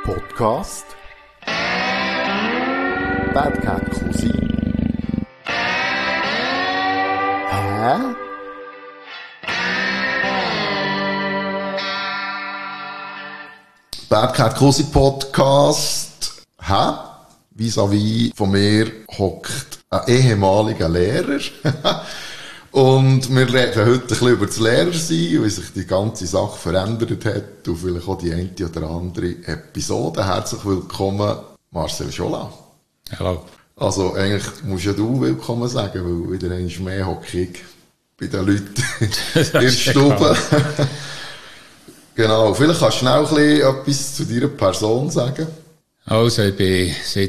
Podcast Bad Cat Cousin. Hä? Bad Cat Cousin Podcast. Hä? Vis-à-vis von mir hockt ein ehemaliger Lehrer. Und wir reden heute ein bisschen über das Lehrersein, wie sich die ganze Sache verändert hat und vielleicht auch die eine oder andere Episode. Herzlich willkommen, Marcel Schola. Hallo. Also eigentlich musst ja du willkommen sagen, weil wieder einmal mehr hocke ich bei den Leuten in der Stube. Genau, vielleicht kannst du schnell ein bisschen etwas zu deiner Person sagen. Also ich bin seit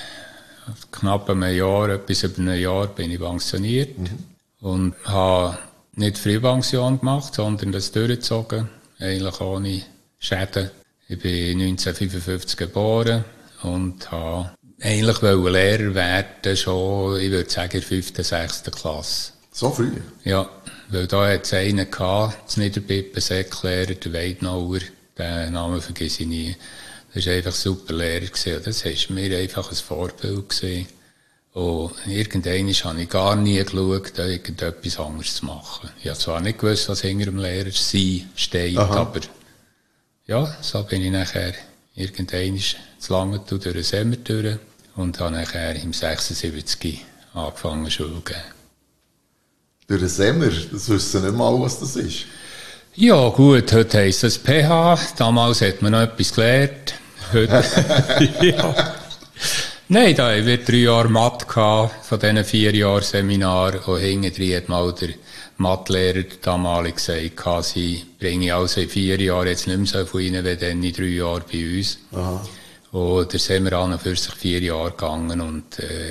knapp einem Jahr, etwas über einem Jahr, bin ich pensioniert. Und habe nicht Frühpension gemacht, sondern das durchgezogen, eigentlich ohne Schäden. Ich bin 1955 geboren und habe eigentlich Lehrer werden, schon, ich würde sagen, in der 5., 6. Klasse. So früh? Ja, weil da hat es einen gehabt, das Niederbippen-Säcklehrer, der Weidnauer, den Namen vergesse ich nie. Das war einfach ein super Lehrer gewesen. Das war mir einfach ein Vorbild gewesen. Und irgendwann habe ich gar nie geschaut, irgendetwas anderes zu machen. Ich habe zwar nicht gewusst, was hinter dem Lehrer sein steht, aber ja, so bin ich nachher irgendwann zu Langenthal durch den Sommer durch und habe nachher im 76 angefangen Schule zu geben. Durch den Sommer? Das wissen nicht mal, was das ist. Ja gut, heute heisst es PH, damals hat man noch etwas gelernt. Heute, ja. Nein, da hatten wir 3 Jahre Mathe gehabt, von diesen 4 Jahren Seminar. Und hinten hat mal der Mathelehrer damals gesagt, sie bringe also in 4 Jahren jetzt nicht mehr so viel rein, wie dann in 3 Jahren bei uns. Aha. Und da sind wir an und für sich 4 Jahre gegangen. Und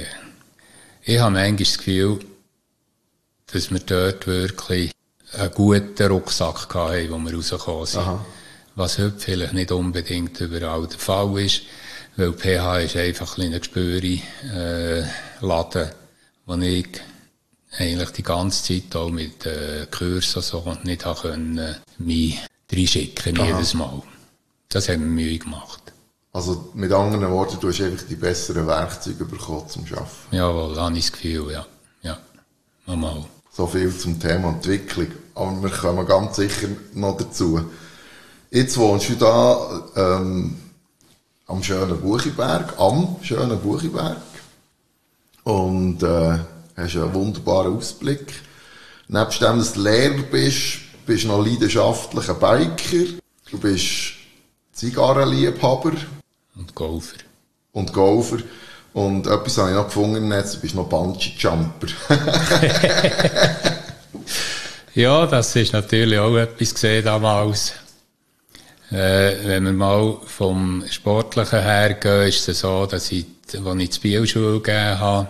ich habe manchmal das Gefühl, dass wir dort wirklich einen guten Rucksack hatten, wo wir rausgekommen sind. Aha. Was heute vielleicht nicht unbedingt überall der Fall ist. Weil PH ist einfach ein Gespüri Laden, wo ich eigentlich die ganze Zeit auch mit Kursen so und nicht können mich reinschicken jedes Mal. Das haben wir Mühe gemacht. Also mit anderen Worten, du hast einfach die besseren Werkzeuge bekommen zum Arbeiten. Jawohl, habe ich das Gefühl, ja. Ja, mal. So viel zum Thema Entwicklung. Aber wir kommen ganz sicher noch dazu. Jetzt wohnst du da am schönen Buchiberg, und hast einen wunderbaren Ausblick. Nebst dem, dass du Lehrer bist du noch leidenschaftlicher Biker, du bist Zigarrenliebhaber. Und Golfer. Und etwas habe ich noch gefunden im Netz, du bist noch Bungee-Jumper. Ja, das ist natürlich auch etwas gesehen damals. Wenn wir mal vom Sportlichen her gehen, ist es so, dass als ich die Bielschule gegeben habe,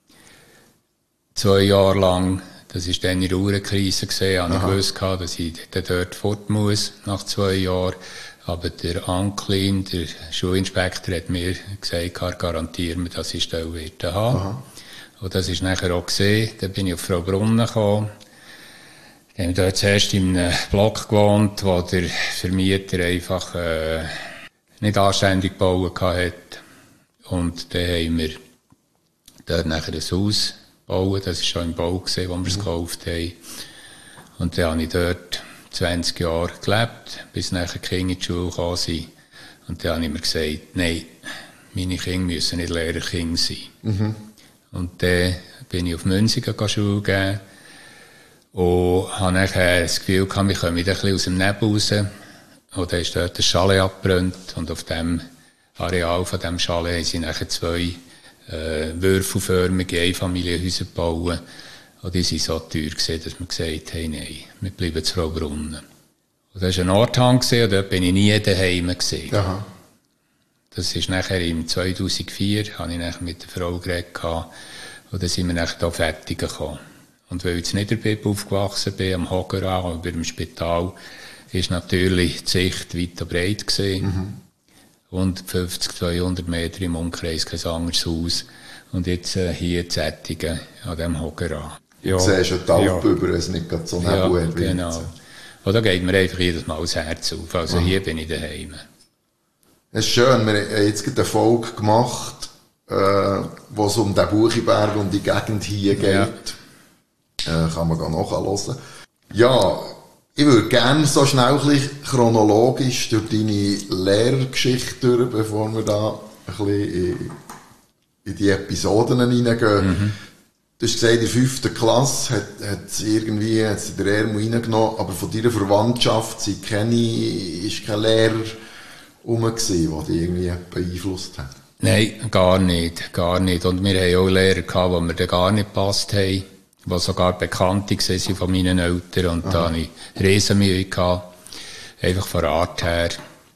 2 Jahre lang, das war dann in der Uhrenkrise gewesen, habe ich gewusst, dass ich dort fort muss, nach 2 Jahren. Aber der Anklin, der Schulinspektor, hat mir gesagt, garantieren wir, dass ich Stelle werde haben. Und das ist nachher auch gesehen. Dann bin ich auf Frau Brunnen gekommen. Wir haben dort zuerst in einem Block gewohnt, wo der Vermieter einfach nicht anständig gebaut hat. Und dann haben wir dort nachher ein Haus gebaut. Das war schon im Bau, wo wir es gekauft haben. Und dann habe ich dort 20 Jahre gelebt, bis nachher die Kinder in die Schule gekommen sind. Und dann habe ich mir gesagt, nein, meine Kinder müssen nicht Lehrerkinder sein. Und dann bin ich auf Münzigen Schule geben. Und habe nachher das Gefühl gehabt, wir kommen wieder ein bisschen aus dem Nebel raus. Und dann ist dort ein Chalet abgebrannt. Und auf dem Areal von diesem Chalet haben sie nachher 2 würfelförmige Einfamilienhäuser gebaut. Und die waren so teuer gewesen, dass wir gesagt haben, nein, wir bleiben zu Frau Brunnen. Und das war ein Orthang und dort bin ich nie daheim gewesen. Aha. Das ist nachher im 2004, habe ich nachher mit der Frau geredet und dann sind wir nachher hier fertig gekommen. Und weil ich in Niederbipp aufgewachsen bin, am Hogera, über dem Spital, ist natürlich die Sicht weit und breit gewesen. 150, 200 Meter im Umkreis, kein anderes Haus. Und jetzt hier Zettingen an dem Hogera. Ja. Du siehst ja die Alpen über, es nicht gerade so Nebel. Ja, genau. Und da geht mir einfach jedes Mal das Herz auf. Also hier bin ich daheim. Es ist schön, wir haben jetzt gerade eine Folge gemacht, wo es um den Buchiberg und die Gegend hier geht. Ja. Kann man nachhören. Ja, ich würde gerne so schnell ein bisschen chronologisch durch deine Lehrergeschichte durch, bevor wir da ein bisschen in die Episoden hineingehen. Du hast gesagt, in der 5. Klasse hat sie der Ermo reingenommen, aber von deiner Verwandtschaft ist kein Lehrer der dich irgendwie beeinflusst hat? Nein, gar nicht. Und wir haben auch Lehrer gehabt, die mir dann gar nicht gepasst haben, die sogar Bekannte waren von meinen Eltern. Und da hatte ich Riesenmühe gehabt, einfach von der Art her.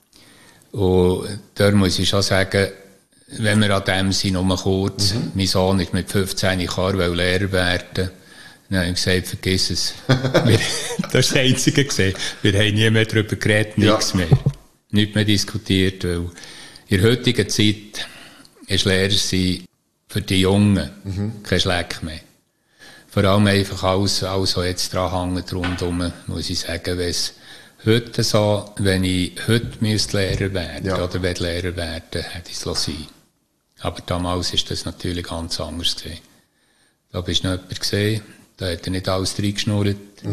Und da muss ich schon sagen, wenn wir an dem sind, nur kurz, mein Sohn ist mit 15 Jahren Lehrer werden. Dann habe ich gesagt, vergiss es. Das war das Einzige gewesen. Wir haben nie mehr darüber geredet, nichts mehr. Nichts mehr diskutiert, weil in der heutigen Zeit ist Lehrer sein für die Jungen kein Schleck mehr. Vor allem einfach alles, was jetzt dran hängt rundherum, muss ich sagen, wenn es heute so, wenn ich heute Lehrer werden oder will Lehrer werden, hätte ich es lassen. Aber damals ist das natürlich ganz anders gewesen. Da bist du noch jemand gesehen, da hat er nicht alles reingeschnurrt.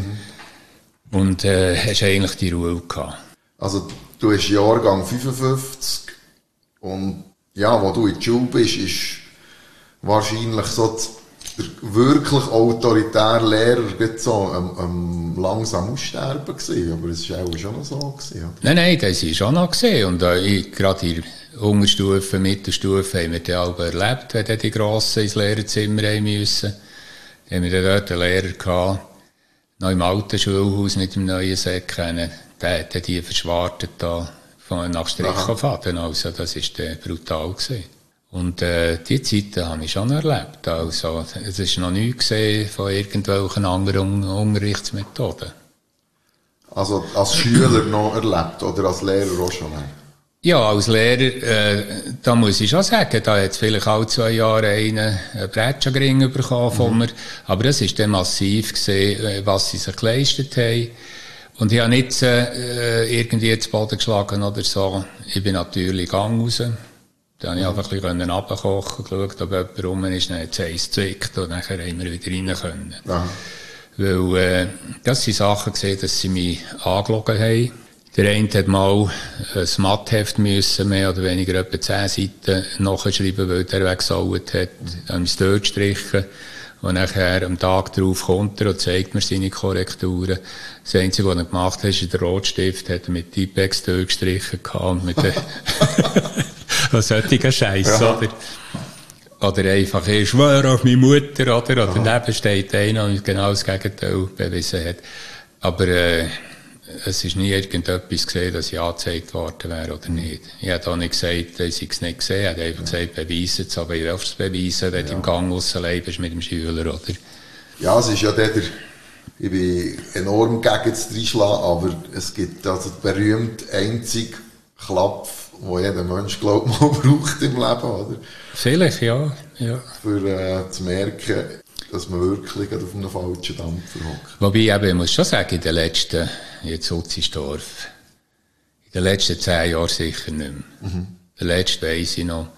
Und hast eigentlich die Ruhe gehabt. Also, du hast Jahrgang 55 und ja, wo du in der Schule bist, ist wahrscheinlich so der wirklich autoritäre Lehrer so langsam aussterben gewesen, aber es war auch schon noch so gewesen, oder? Nein, das war schon noch gewesen. Und gerade in der Unterstufe, Mittelstufe haben wir dann auch erlebt, wenn dann die Grossen ins Lehrerzimmer rein müssen. Haben wir dann dort einen Lehrer gehabt, noch im alten Schulhaus, nicht im neuen Säckchen. Der hat dann die verschwartet da nach Strichfaden. Also, das war dann brutal gewesen. Und die Zeiten habe ich schon erlebt. Also, es ist noch nichts gesehen von irgendwelchen anderen Unterrichtsmethoden. Also als Schüler noch erlebt oder als Lehrer auch schon? Ja, als Lehrer, da muss ich schon sagen, da hat vielleicht alle 2 Jahre einen Bretschengring bekommen von mir. Aber das war dann massiv gesehen, was sie sich geleistet haben. Und ich habe nicht irgendwie zu Boden geschlagen oder so. Ich bin natürlich Gang raus. Dann konnte ich einfach ein bisschen runterkochen, geschaut, ob jemand rum ist, dann hat es eins gezwickt und dann haben wir wieder rein können. Aha. Weil, das sind Sachen gesehen, dass sie mich angelogen haben. Der eine hat mal ein Mattheft müssen, mehr oder weniger etwa 10 Seiten nachschreiben, weil der weggesaut hat. Dann haben wir es dort gestrichen. Und nachher, am Tag darauf kommt er und zeigt mir seine Korrekturen. Das Einzige, was er gemacht hat, ist der Rotstift, hat er mit Tipex durchgestrichen gehabt und mit was solcher Scheiß, oder? Oder einfach, ich schwöre auf meine Mutter, oder? Oder daneben steht einer und genau das Gegenteil bewiesen hat. Aber, es ist nie irgendetwas gesehen, dass ich angezeigt worden wäre oder nicht. Ich habe auch nicht gesagt, dass ich es nicht gesehen habe. Ich habe einfach gesagt, beweisen es, aber ich darf es beweisen, wenn du im Gang allein bist mit dem Schüler, oder? Ja, es ist ja ich bin enorm gegen das Reinschlagen, aber es gibt also den berühmten einzigen Klapf, den jeder Mensch, glaube ich, mal braucht im Leben, oder? Vielleicht, ja. Für zu merken, dass man wirklich auf einem falschen Dampfer hockt. Wobei, eben, ich muss schon sagen, in den letzten, jetzt Utzisdorf, in den letzten 10 Jahren sicher nicht mehr. Der letzte weiss ich noch,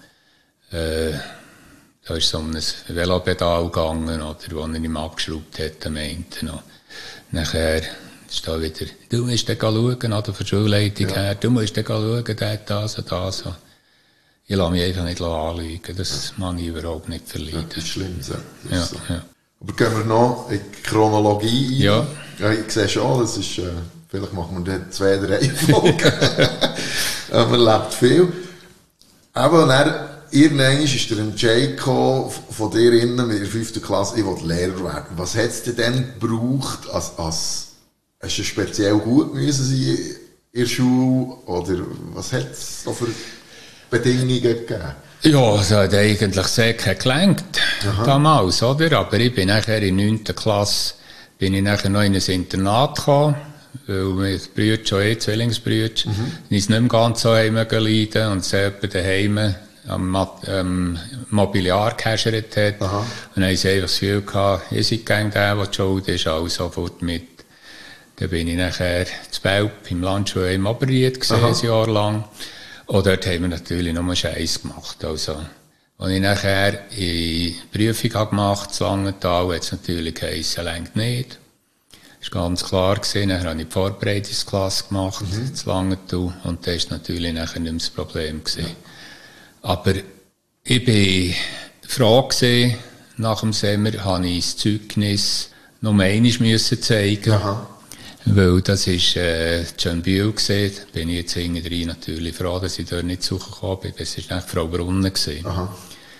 da ist so um ein Velopedal gegangen, oder, wo er ihm abgeschraubt hat, am Ende noch. Nachher ist da wieder, du musst dann schauen, oder, von der Schulleitung her, du musst dann schauen, der hat das und das. Ich lasse mich einfach nicht anlügen, das kann ich überhaupt nicht verleiden. Das ist schlimm, so. Ja. Aber gehen wir noch in die Chronologie ein? Ja. Ich sehe schon, das ist, vielleicht machen wir dann 2, 3 Folgen. Man lebt viel. Aber dann, irgendwann ist der Entscheid gekommen, von dir innen, mit der 5. Klasse, ich will Lehrer werden. Was hat es denn dann gebraucht, hast du speziell gut müssen sein in der Schule, oder was hat es so für Bedingungen gegeben? Ja, es hat eigentlich sehr gelangt, damals, oder? Aber ich bin nachher in der 9. Klasse, bin ich nachher noch in ein Internat gekommen, weil meine Brüder schon Zwillingsbrüder, die es nicht mehr ganz so heim leiden und sie jemand daheim am Mobiliar gehäschert hat. Und dann haben sie einfach das Gefühl gehabt, ihr seid gegen den, der die Schuld ist, auch sofort mit. Dann bin ich nachher zu Belp im Landschule im Oberried gesehen, ein Jahr lang. Und dort haben wir natürlich nur Scheiß gemacht. Also, als ich nachher die Prüfung gemacht habe, zu Langenthal, hat es natürlich geheissen, lenkt nicht. Das war ganz klar gewesen. Dann habe ich die Vorbereitungsklasse gemacht, zu Langenthal. Und das war natürlich nachher nicht mehr das Problem gewesen. Aber ich war froh gewesen, nach dem Sommer habe ich das Zeugnis noch einmal zeigen. Aha. Weil das war Schönbühl gewesen. Bin ich jetzt hinterher natürlich froh, dass ich dort nicht zugekommen bin. Das war nicht Frau Brunnen gewesen. Aha.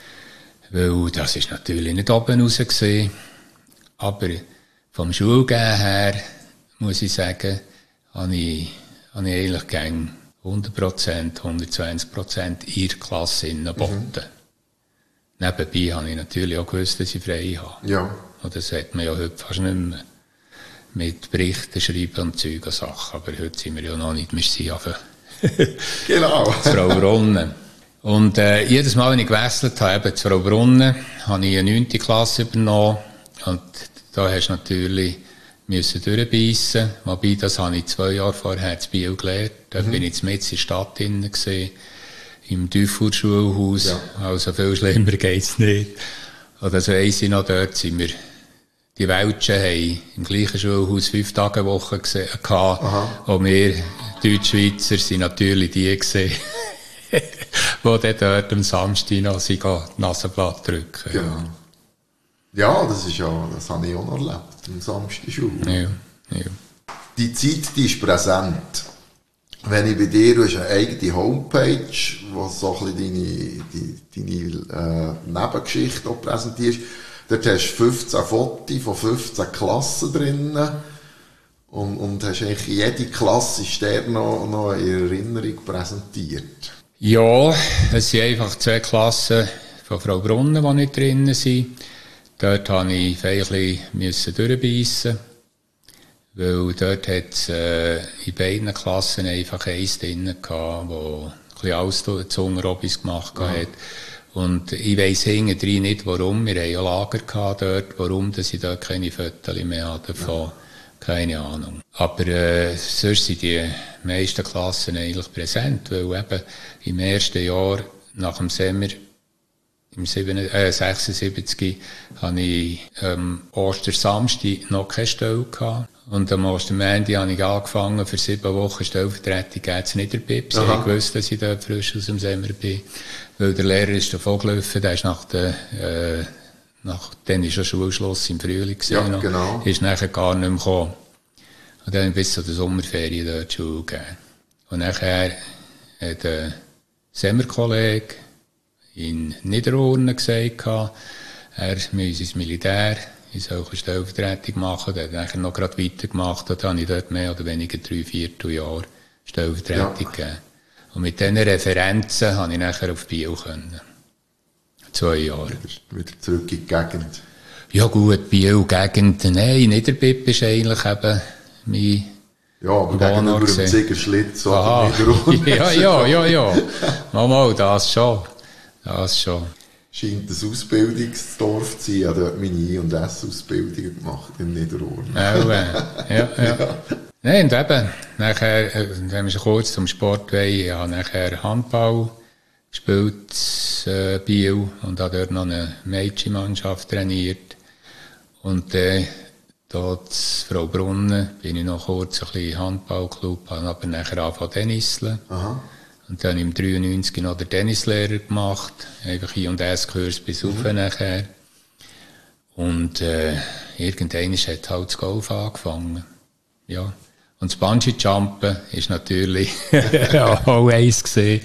Weil das ist natürlich nicht oben raus gewesen. Aber vom Schulgehen her, muss ich sagen, habe ich eigentlich gegen 100%, 120% in der Klasse geboten. Nebenbei habe ich natürlich auch gewusst, dass ich frei habe. Ja. Und das hat man ja heute fast nicht mehr. Mit Berichten schreiben und Zeug und Sachen. Aber heute sind wir ja noch nicht, wir sind einfach Genau. zu Frau Brunnen. Und jedes Mal, wenn ich gewechselt habe, eben zu Frau Brunnen, habe ich eine 9. Klasse übernommen. Und da hast du natürlich durchbeissen. Wobei, das habe ich 2 Jahre vorher zu Biel gelernt. Da bin ich mit in der Stadt drin gewesen, im Teufelsschulhaus. Ja. Also viel schlimmer geht's nicht. Und das weiss ich noch, dort sind wir, die Welschen haben im gleichen Schulhaus 5 Tage Woche gehabt. Und wir Deutschschweizer sind natürlich die gewesen, die dann dort am Samstag noch die Nasenblatt drücken. Genau. Ja, das habe ich auch noch erlebt, am Samstag Schule. Ja. Die Zeit, die ist präsent. Wenn ich bei dir, du hast eine eigene Homepage, wo so ein bisschen deine Nebengeschichte auch präsentierst. Dort hast du 15 Fotos von 15 Klassen drinnen. Und hast eigentlich jede Klasse ist der noch in Erinnerung präsentiert. Ja, es sind einfach 2 Klassen von Frau Brunnen, die nicht drinnen sind. Dort musste ich ein bisschen durchbeissen. Weil dort hat es in beiden Klassen einfach eins drin gehabt, wo ein bisschen alles zu Hungerobis gemacht hat. Und ich weiss hinterher nicht, warum. Wir hatten ja Lager gehabt dort, warum dass ich dort keine Fotos mehr habe davon. Keine Ahnung. Aber sonst sind die meisten Klassen eigentlich präsent, weil eben im ersten Jahr nach dem Sommer im 76 hatte ich Ostersamstag noch keine Stelle gehabt. Und am Ostermontag habe ich angefangen, für 7 Wochen Stellvertretung zu Niederbipp. Sie haben gewusst, dass ich dort frisch aus dem Sommer bin. Weil der Lehrer ist davon gelaufen, der ist dann ist schon Schulschluss im Frühling gewesen. Ja, genau. Ist nachher gar nicht mehr gekommen. Und dann bis zu der Sommerferien dort Schule gegeben. Und nachher hat ein Sommerkollege in Niederurne gesagt, er müsse ins Militär, ich soll eine Stellvertretung machen. Der hat nachher noch gerade weitergemacht. Und dann habe ich dort mehr oder weniger 3/4 Jahre Stellvertretung gegeben. Und mit diesen Referenzen konnte ich nachher auf Biel können. 2 Jahre. Wieder zurück in die Gegend. Ja gut, Biel, Gegend, nein, Niederbipp ist eigentlich eben mein Ja, aber gegenüber dem Ziegerschlitz oder Niederurne. Ja. Mal, das schon. Scheint ein Ausbildungsdorf zu sein. Ich habe dort meine I- und S-Ausbildungen gemacht in Niederurne. Ja. Nein, und eben, nachher, wenn wir schon kurz zum Sport wollen, ich habe nachher Handball gespielt, Biel, und habe dort noch eine Mädchenmannschaft trainiert. Und da zu Frau Brunnen bin ich noch kurz ein bisschen Handballclub, habe aber nachher angefangen Tenniseln. Aha. Und dann im 93 noch den Tennislehrer gemacht, einfach I- und S-Kurs bis auf nachher. Und irgendwann hat halt das Golf angefangen. Ja. Und das Bungee-Jumpen ist natürlich auch eins gewesen.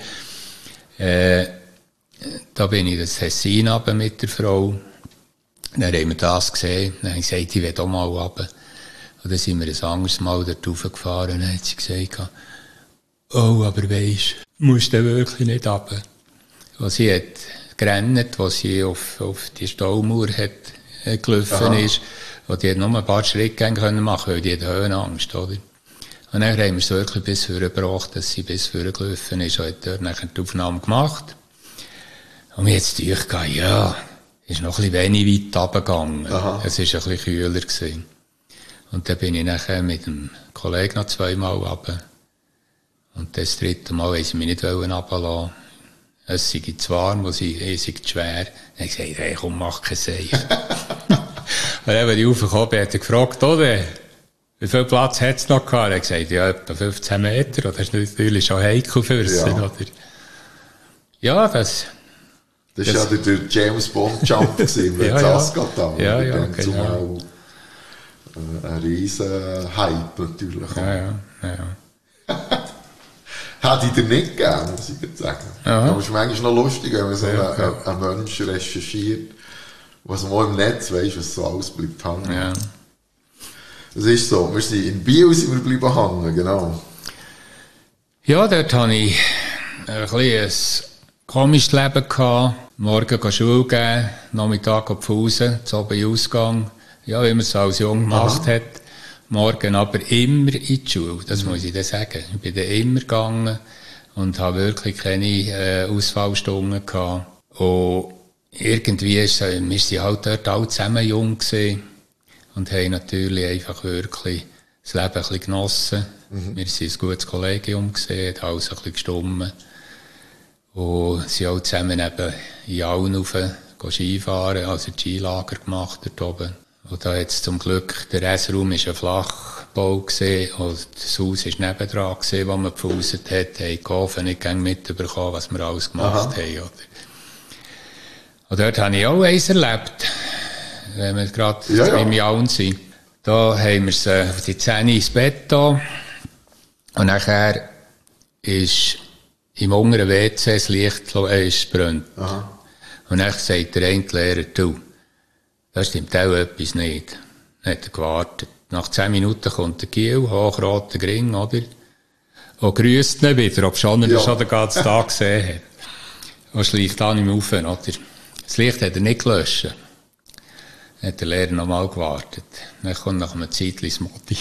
Da bin ich das Tessin runter mit der Frau. Dann haben wir das gesehen. Dann habe ich gesagt, ich will auch mal runter. Und dann sind wir ein anderes Mal dort raufgefahren. Und dann hat sie gesagt, oh, aber weisst, musst du wirklich nicht runter. Und sie hat gerannt, als sie auf die Staumauer gelaufen ist. Und die hat nur ein paar Schritte machen können, weil die hat Höhenangst, oder? Und dann haben wir es wirklich bis vorne gebracht, dass sie bis vorne gelaufen ist und hat dort nachher die Aufnahme gemacht. Und mir jetzt dachte ich, ja, ist noch ein bisschen wenig weit runtergegangen. Es war ein bisschen kühler gewesen. Und dann bin ich nachher mit dem Kollegen noch 2 Mal runter. Und das dritte Mal wollten sie mich nicht runterlassen. Es sei zu warm, es sei zu schwer. Dann habe ich gesagt, hey, komm, mach kein Seich. Und dann, als ich raufgekommen bin, hat er gefragt, oder? Wie viel Platz hat es noch gehabt? Er hat gesagt, ja, etwa 15 Meter. Das ist natürlich schon heikel für sie, oder? Ja, das war ja der James Bond Jump gewesen, mit Saskatoon. Ja, genau. Zumal ein riesen Hype natürlich. Ja. Hätte ich dir nicht gegeben, muss ich jetzt sagen. Aber es ist manchmal noch lustig, wenn man so einen Menschen recherchiert, was man auch im Netz weiss, was so alles bleibt hängen. Ja. Das ist so. Wir sind in Biel sind wir bleiben hängen, genau. Ja, dort hatte ich ein komisches Leben gehabt. Morgen Schule gehen, Nachmittag Pause, zu oben Ausgang. Ja, wie man es als Jung gemacht hat. Morgen aber immer in die Schule, das muss ich dir sagen. Ich bin dann immer gegangen und habe wirklich keine Ausfallstunden gehabt. Und irgendwie ist wir waren halt dort alle zusammen jung gewesen und haben natürlich einfach wirklich das Leben ein bisschen genossen. Wir waren ein gutes Kollegium gewesen, hat alles ein bisschen gestummen. Und sind auch zusammen eben in Alnhofen Skifahren, also Skilager gemacht dort oben. Und da jetzt zum Glück, der Restraum war ein Flachbau gewesen, und das Haus war nebendran gewesen, wo man gepfuset hat, haben die Hofen nicht mitbekommen, was wir alles gemacht haben, oder? Und dort habe ich auch eins erlebt, wenn wir gerade im Jaun sind. Da haben wir sie auf die Zähne ins Bett da, und nachher ist im unteren WC das Licht brennt. Und dann sagt der eine Lehrer, du, da stimmt auch etwas nicht. Dann hat er gewartet. Nach 10 Minuten kommt der Giel, hochroter Gring, oder? Und grüßt ihn wieder, ob schon er schon den ganzen Tag gesehen hat. Und schleicht an ihm auf, oder? Das Licht hat er nicht gelöscht. Dann hat der Lehrer nochmal gewartet. Dann kommt nach einem Zeitchen das Motti.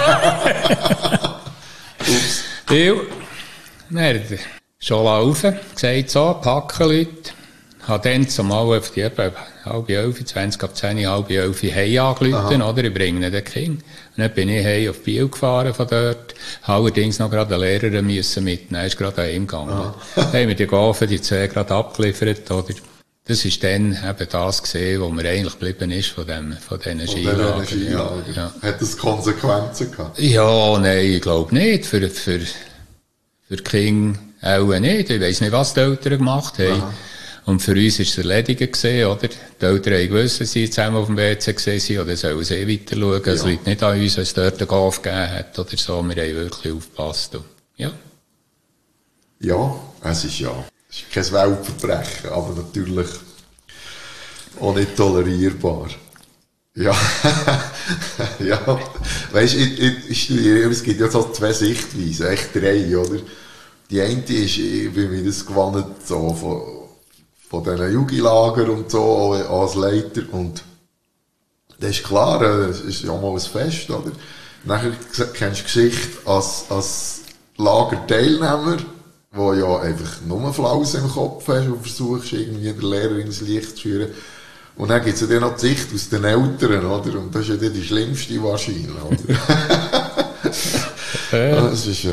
Ups. Dann hat er schon laufen, gesagt so, packen Leute. Habe dann zumal auf die etwa 10:30, 20 ab 10, 10:30 heim angerufen, oder? Ich bringe ihn den Kind. Und dann bin ich heim auf Biel gefahren von dort. Habe allerdings noch gerade einen Lehrer müssen mitnehmen. Er ist gerade heimgegangen. Dann haben wir die Gafen, die 2 gerade abgeliefert, oder? Das ist dann eben das gesehen, wo mir eigentlich geblieben ist von diesen Skilagern. Ja. Hat das Konsequenzen gehabt? Ja, nein, ich glaube nicht. Für die Kinder auch nicht. Ich weiss nicht, was die Eltern gemacht haben. Und für uns war es erledigt gewesen, oder? Die Eltern haben gewusst, dass sie zusammen auf dem WC waren, oder sollen sie weiter schauen. Es liegt nicht an uns, wenn es dort einen Golf gegeben hat, oder so. Wir haben wirklich aufgepasst. Ja. Ja, es ist kein Weltverbrechen, aber natürlich auch nicht tolerierbar. Ja. Ja. Weisst, ich studiere, es gibt ja so 2 Sichtweisen, echt 3, oder? Die eine ist, ich bin mir das gewohnt, so von diesen Jugendlagern und so, als Leiter. Und das ist klar, es ist ja mal ein Fest, oder? Nachher kennst du die Geschichte als Lagerteilnehmer, wo ja einfach nur Flausen im Kopf hast und versuchst, irgendwie den Lehrer ins Licht zu führen. Und dann gibt es ja dann noch die Sicht aus den Eltern, oder? Und das ist ja dann die schlimmste wahrscheinlich, oder? Das ist,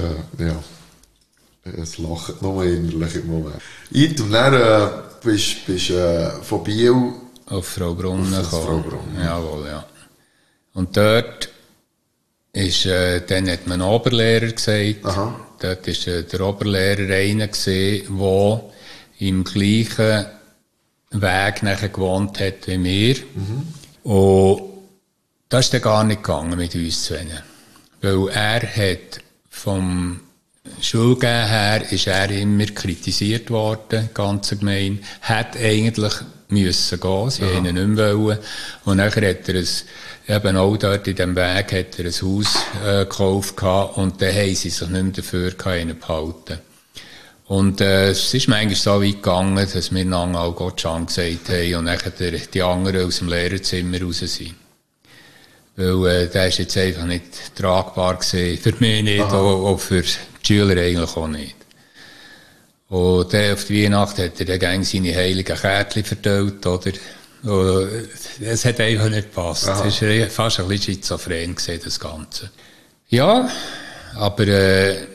es lacht nur innerlich im Moment. Und dann bist von Biel auf Frau Brunnen gekommen. Jawohl, ja. Und dort ist, dann hat man einen Oberlehrer gesagt. Dort ist der Oberlehrer einer gewesen, der im gleichen Weg nachher gewohnt hat wie wir. Und das ist dann gar nicht gegangen mit uns zwei. Weil er hat vom Schulgehen her ist er immer kritisiert worden, ganz gemein. Hat eigentlich müssen gehen, sie haben ihn nicht mehr wollen. Und nachher hat er eben auch dort in diesem Weg hat er ein Haus gekauft gehabt, und dann haben sie sich nicht mehr dafür ihn behalten. Und es ist manchmal so weit gegangen, dass wir dann auch Gottschalk gesagt haben und nachher die anderen aus dem Lehrerzimmer raus sind. Weil der ist jetzt einfach nicht tragbar gewesen, für mich nicht, auch für die Schüler eigentlich auch nicht. Und dann auf die Weihnacht hat er dann seine heiligen Kärtchen verteilt, oder? Und es hat einfach nicht gepasst. Es war fast ein bisschen schizophren gewesen, das Ganze. Ja, aber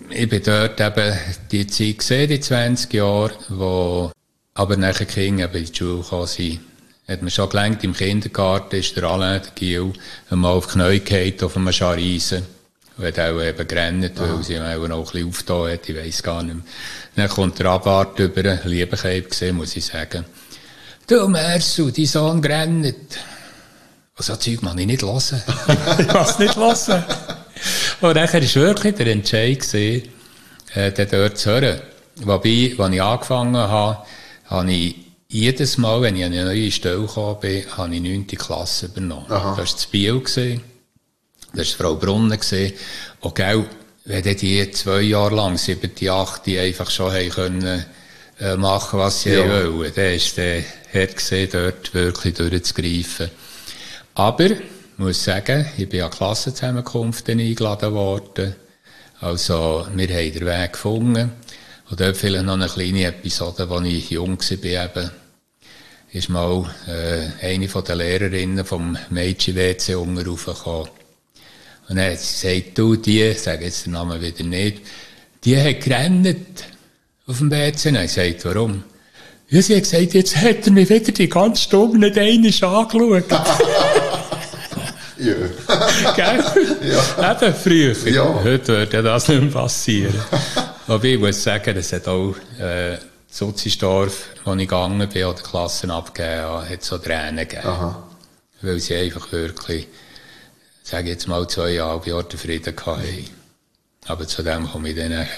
ich bin dort eben die Zeit gesehen, die 20 Jahre, wo aber nachher die Kinder eben in die Schule gekommen sind. Hat man schon gelernt, im Kindergarten ist der Alain, der Giel, einmal auf die Knie gefallen, auf einem Schariesen. Und hat auch eben gerannt, weil sie auch noch ein bisschen aufgetan hat, ich weiss gar nicht mehr. Dann kommt der Abwart über, ein Liebekeib gesehen, muss ich sagen. Du, Mersu, dein Sohn gerannt. Und so Zeug kann ich nicht hören. Ich kann es nicht hören. Und dann war wirklich der Entscheid gewesen, den dort zu hören. Wobei, als ich angefangen habe, habe ich jedes Mal, wenn ich an eine neue Stelle gekommen bin, habe ich 9. Klasse übernommen. Aha. Das war das Biel gewesen. Das war Frau Brunnen gewesen. Und gell, wenn die 2 Jahre lang, 7., 8. einfach schon haben können, machen, was sie wollen, dann ist der hart gewesen, dort wirklich durchzugreifen. Aber, ich muss sagen, ich bin an Klassenzusammenkunften eingeladen worden. Also, wir haben den Weg gefunden. Und dort vielleicht noch eine kleine Episode, als ich jung war, eben, ist mal, eine von den Lehrerinnen vom Mädchen-WC unten raufgekommen. Und dann hat sie gesagt, du, ich sage jetzt den Namen wieder nicht, die hat gerannt auf dem WC. Und ich gesagt, warum? Ja, sie hat gesagt, jetzt hat er mich wieder die ganze Stunde nicht einmal angeschaut. Ja. Gell? Ja. Eben früher. Ja. Heute würde das nicht mehr passieren. Aber ich muss sagen, es hat auch, Sozisdorf, wo ich gegangen bin, oder Klassen abgegeben habe, hat so Tränen gegeben. Aha. Weil sie einfach wirklich, sage jetzt mal, 2,5 Jahre den Frieden hatten. Aber zu dem komme ich dann nachher.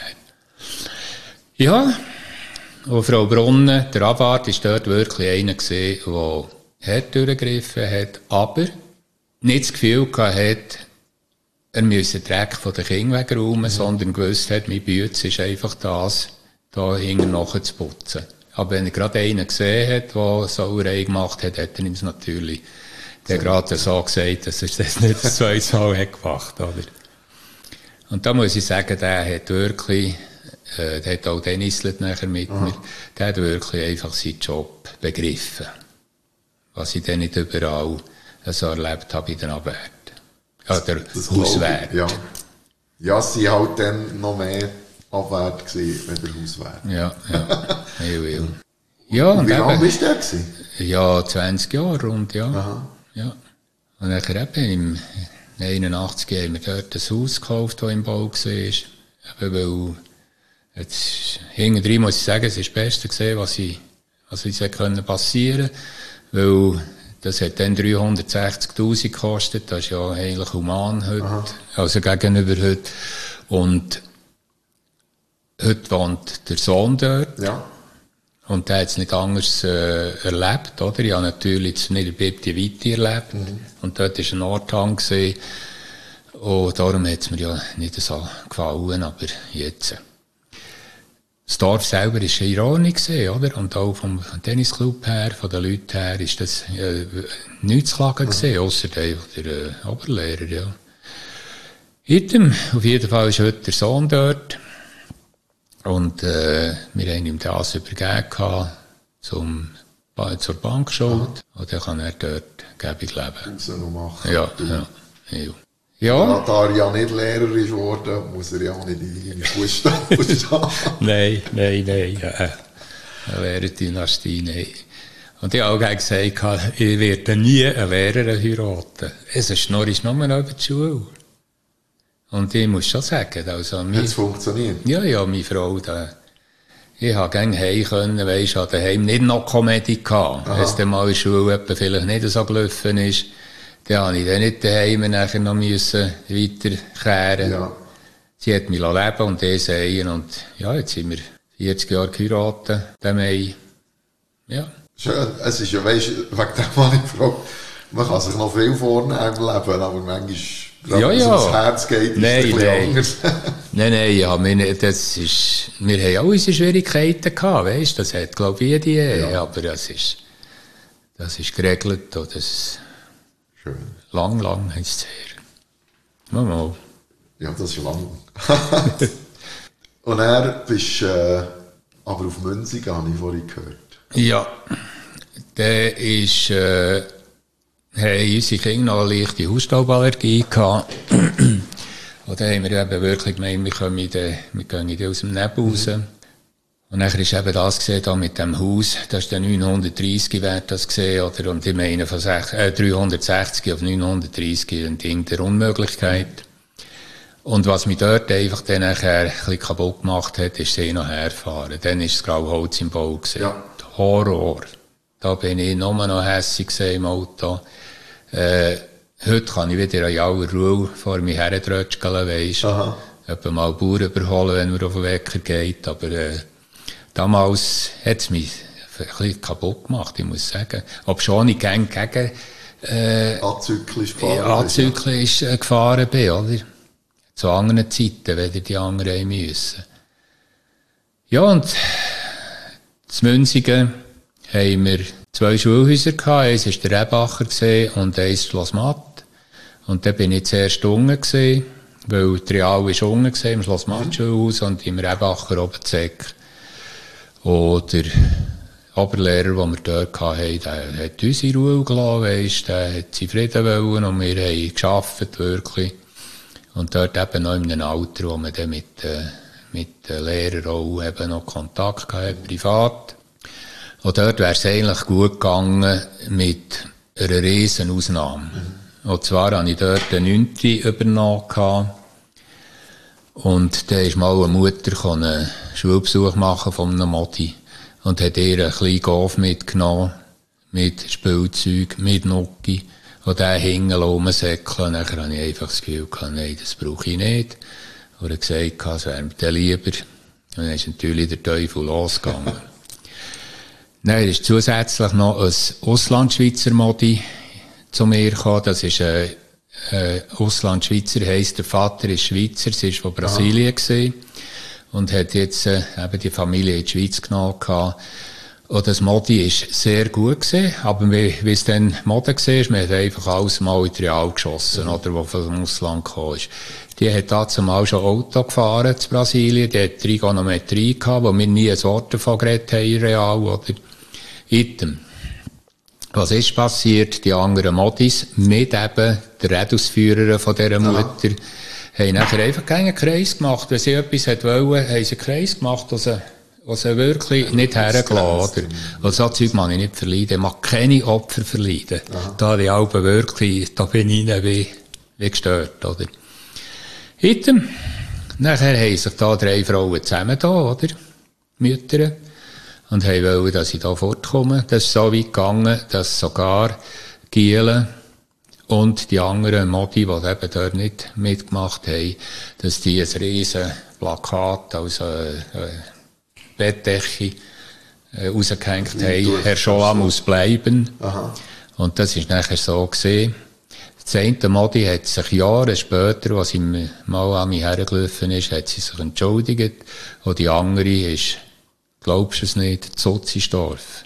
Ja. Und Frau Brunnen, der Abwart, war dort wirklich einer gewesen, der hart durchgegriffen hat, aber nicht das Gefühl hat, er müsse den Dreck von den Kindern wegräumen, sondern gewusst hat, mein Bütz ist einfach das, da hinten nachher zu putzen. Aber wenn er gerade einen gesehen hat, der Sauerei gemacht hat, hat er ihm natürlich gerade so gesagt, dass er das nicht das zweite Mal hat gemacht, oder? Und da muss ich sagen, der hat wirklich, der hat auch Dennis nachher mit mir, der hat wirklich einfach seinen Job begriffen. Was ich dann nicht überall so erlebt habe in den Abwärten. Ja, der Hauswert. Ja, es war halt dann noch mehr Abwert gewesen, als der Hauswert. Ja. Ja, und wie lange bist du da gewesen? Ja, 20 Jahre rund, ja. Aha. Ja. Und dann eben im 81 haben wir dort ein Haus gekauft, das im Bau war. Eben weil, jetzt, hinterher muss ich sagen, es ist das Beste gewesen, was uns passieren konnte. Weil, das hat dann 360.000 gekostet. Das ist ja eigentlich human heute. Aha. Also gegenüber heute. Und heute wohnt der Sohn dort. Ja. Und der hat es nicht anders erlebt, oder? Ich habe natürlich das Niederbitte weiter erlebt. Mhm. Und dort war ein Nordhang gewesen. Und darum hat es mir ja nicht so gefallen, aber jetzt. Das Dorf selber war ironisch gewesen, oder? Und auch vom Tennisclub her, von den Leuten her, ist das nichts zu klagen gewesen, ausser der Oberlehrer, ja. Auf jeden Fall ist heute der Sohn dort. Und wir haben ihm das übergeben zur Bankschuld. Und dann kann er dort gäbig leben. So noch machen. Ja. Ja. Da er ja nicht Lehrer ist geworden, muss er ja auch nicht in deine Fußstapfen. Nein. Eine Lehrerdynastie, nein. Und ich habe auch gesagt, ich werde nie einen Lehrer heiraten. Es ist nur noch über die Schule. Und ich muss schon sagen, also... Hat es funktioniert? Ja, meine Frau, ich habe gerne heim können, weisst du, daheim nicht noch Komödie gehabt. Wenn es dann mal in der Schule vielleicht nicht so gelaufen ist, dann habe ich dann nicht daheim nachher noch weiterkehren. Ja. Sie hat mich leben und ich sehen. Und ja, jetzt sind wir 40 Jahre geheiratet, den Mai. Ja. Schön. Es ist ja, weisst du, wegen dem habe ich gefragt, man kann sich noch viel vornehmen im Leben, aber manchmal, wenn es ums Herz geht, ist es ein bisschen anders. Nein, ja, wir haben auch unsere Schwierigkeiten gehabt, weisst du, das hat, glaube ich, jede, aber das ist geregelt, und das schön. Lang heisst es her. Mal. Ja, das ist lang. Und er bist aber auf Münzigen, habe ich vorhin gehört. Ja, der ist, haben unsere Kinder noch eine leichte Hausstauballergie gehabt. Und dann haben wir eben wirklich gemeint, wir gehen aus dem Nebel raus. Und dann ist eben das gesehen, da mit dem Haus, das ist der 930 Wert das gesehen, oder? Und ich meine von 360 auf 930 ein Ding der Unmöglichkeit. Und was mich dort einfach dann nachher ein bisschen kaputt gemacht hat, ist sie noch herfahren. Dann ist das Grauholz im Bau gesehen. Ja. Horror. Da bin ich nur noch hässig im Auto. Heute kann ich wieder in aller Ruhe vor mir herdrötscheln, weisst. Etwa mal Bauern überholen, wenn man auf den Wecker geht. Aber damals hat es mich ein bisschen kaputt gemacht, ich muss sagen. Ob schon ich gegen azyklisch gefahren bin, oder? Zu anderen Zeiten, wenn die anderen müssen. Ja, und in Münzigen haben wir 2 Schulhäuser gehabt. Eins war der Rebacher und eins Schloss Matt. Und dann bin ich zuerst unten gewesen, weil die Real war unten gewesen, im Schloss Matt Schulhaus und im Rebacher oben Zeck. Und der Oberlehrer, den wir dort hatten, der hat uns in Ruhe gelassen, weisst, der hat seinen Frieden wollen und wir haben gearbeitet, wirklich. Und dort eben noch in einem Alter, wo man dann mit den Lehrern auch eben noch Kontakt hatte, privat. Und dort wäre es eigentlich gut gegangen mit einer riesen Ausnahme. Und zwar hatte ich dort eine 9. übernommen. Und dann ist mal eine Mutter einen Schulbesuch machen von einem Modi und hat ihr einen kleinen Golf mitgenommen, mit Spielzeug, mit Nuki. Und der hing rumsäckeln. Dann hatte ich einfach das Gefühl, nein, das brauche ich nicht. Und er hat gesagt, es wäre mir dann lieber. Und dann ist natürlich der Teufel losgegangen. Dann ist zusätzlich noch ein Auslandschweizer Modi zu mir gekommen. Das ist ein Auslandschweizer, heisst, der Vater ist Schweizer, sie war von Brasilien gewesen, und hat jetzt eben die Familie in die Schweiz genommen gehabt. Und das Modi ist sehr gut gewesen, aber wie es dann Mode war, man hat einfach alles mal in die Real geschossen, oder, was von dem Ausland gekommen ist. Die hat dazu mal schon Auto gefahren zu Brasilien, die hat Trigonometrie gehabt, wo wir nie ein Wort davon geredet haben in Real, oder? Item. Was ist passiert? Die anderen Modis, mit eben der Redausführer von dieser Mutter, haben nachher einfach keinen Kreis gemacht. Wenn sie etwas wollen, haben sie einen Kreis gemacht, was sie wirklich nicht hergelassen, oder? Und so Zeug mag ich nicht verleiden. Ich mag keine Opfer verleiden. Da die Alben wirklich, da bin ich wie gestört, oder? Item. Nachher haben sich da 3 Frauen zusammen da, oder? Mütter. Und wollten, dass ich da fortkomme. Das ist so weit gegangen, dass sogar Gielen und die anderen Modi, die eben dort nicht mitgemacht haben, dass die ein riesen Plakat, also Bettdecke, rausgehängt haben. Herr Schoam muss bleiben. Und das ist nachher so gesehen. Das eine Modi hat sich Jahre später, als sie mal an mich hergelaufen ist, hat sie sich entschuldigt. Und die andere ist, glaubst du es nicht, Zotzigsdorf.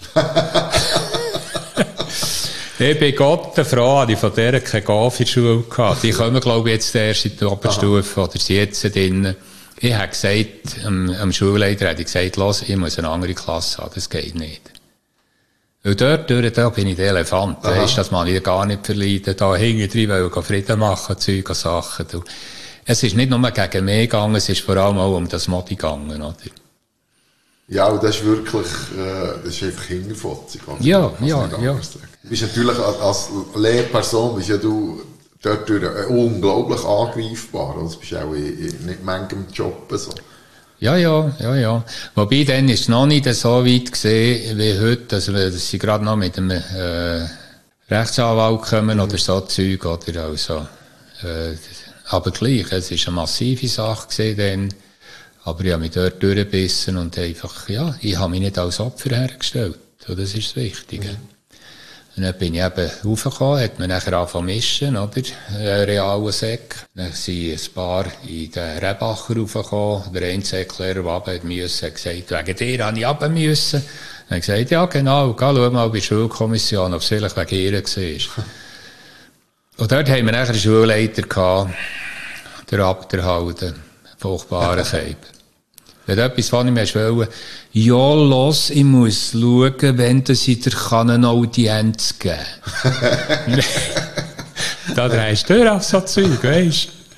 Ich bin Gott froh, dass ich von der keine Gafi-Schule hatte. Die kommen, glaube ich, jetzt erst in die Oberstufe, oder sie jetzt drin. Ich habe gesagt, am Schulleiter habe ich gesagt, los, ich muss eine andere Klasse haben, das geht nicht. Weil dort bin ich der Elefant, weisst, das mag ich gar nicht verleiden. Da hinten drin will ich Frieden machen, Zeug und Sachen. Es ist nicht nur gegen mich gegangen, es ist vor allem auch um das Modi gegangen, oder? Ja, und das ist wirklich, das ist einfach hinterfotzig. Ja. Du bist natürlich als Lehrperson, bist ja du dort unglaublich angreifbar. Also, du bist auch nicht manchem Job so. Ja. Wobei, dann ist es noch nicht so weit gesehen wie heute, also, dass sie gerade noch mit einem, Rechtsanwalt kommen oder so Zeug, oder also, aber gleich, es ist eine massive Sache gesehen dann. Aber ich habe mich dort durchgebissen und einfach, ja, ich habe mich nicht als Opfer hergestellt. Und das ist das Wichtige. Und dann bin ich eben raufgekommen, hat man nachher angefangen mischen, oder? Realen Säck. Dann sind ein paar in den Rebacher raufgekommen. Der eine Säcklehrer, der runter musste, hat gesagt, wegen dir habe ich runter müssen. Dann habe ich gesagt, ja, genau, schau mal bei der Schulkommission, ob es vielleicht wegen ihr war. Und dort haben wir nachher einen Schulleiter gehabt, der Abderhalden, furchtbaren Keib. Wenn du etwas von ihm hast wollen, ja, los, ich muss schauen, wenn sie dir eine Audienz geben kann. Da drehst du auf so Zeug, weisst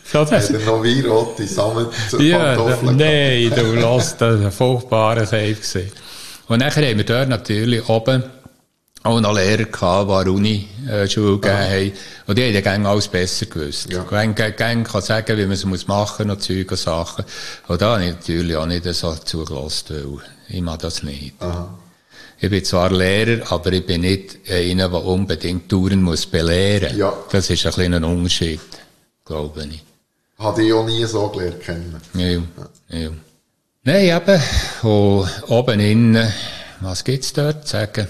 So, das. Hat er noch weirote Ja, Samtpantoffeln nein, du lass, das war ein furchtbarer Kampf gewesen. Und nachher haben wir dort natürlich oben auch noch Lehrer gehabt, die an der Uni-Schule gegeben haben. Und die haben dann alles besser gewusst. Ja. Gang kann sagen, wie man es machen muss, noch Zeug und Sachen. Und da habe ich natürlich auch nicht so zugelassen, weil ich mache das nicht. Aha. Ich bin zwar Lehrer, aber ich bin nicht einer, der unbedingt Touren muss belehren muss. Ja. Das ist ein kleiner Unterschied, glaube ich. Habe ich auch nie so gelernt kennen. Ja. Nein, eben, und oben innen, was gibt's dort zu sagen?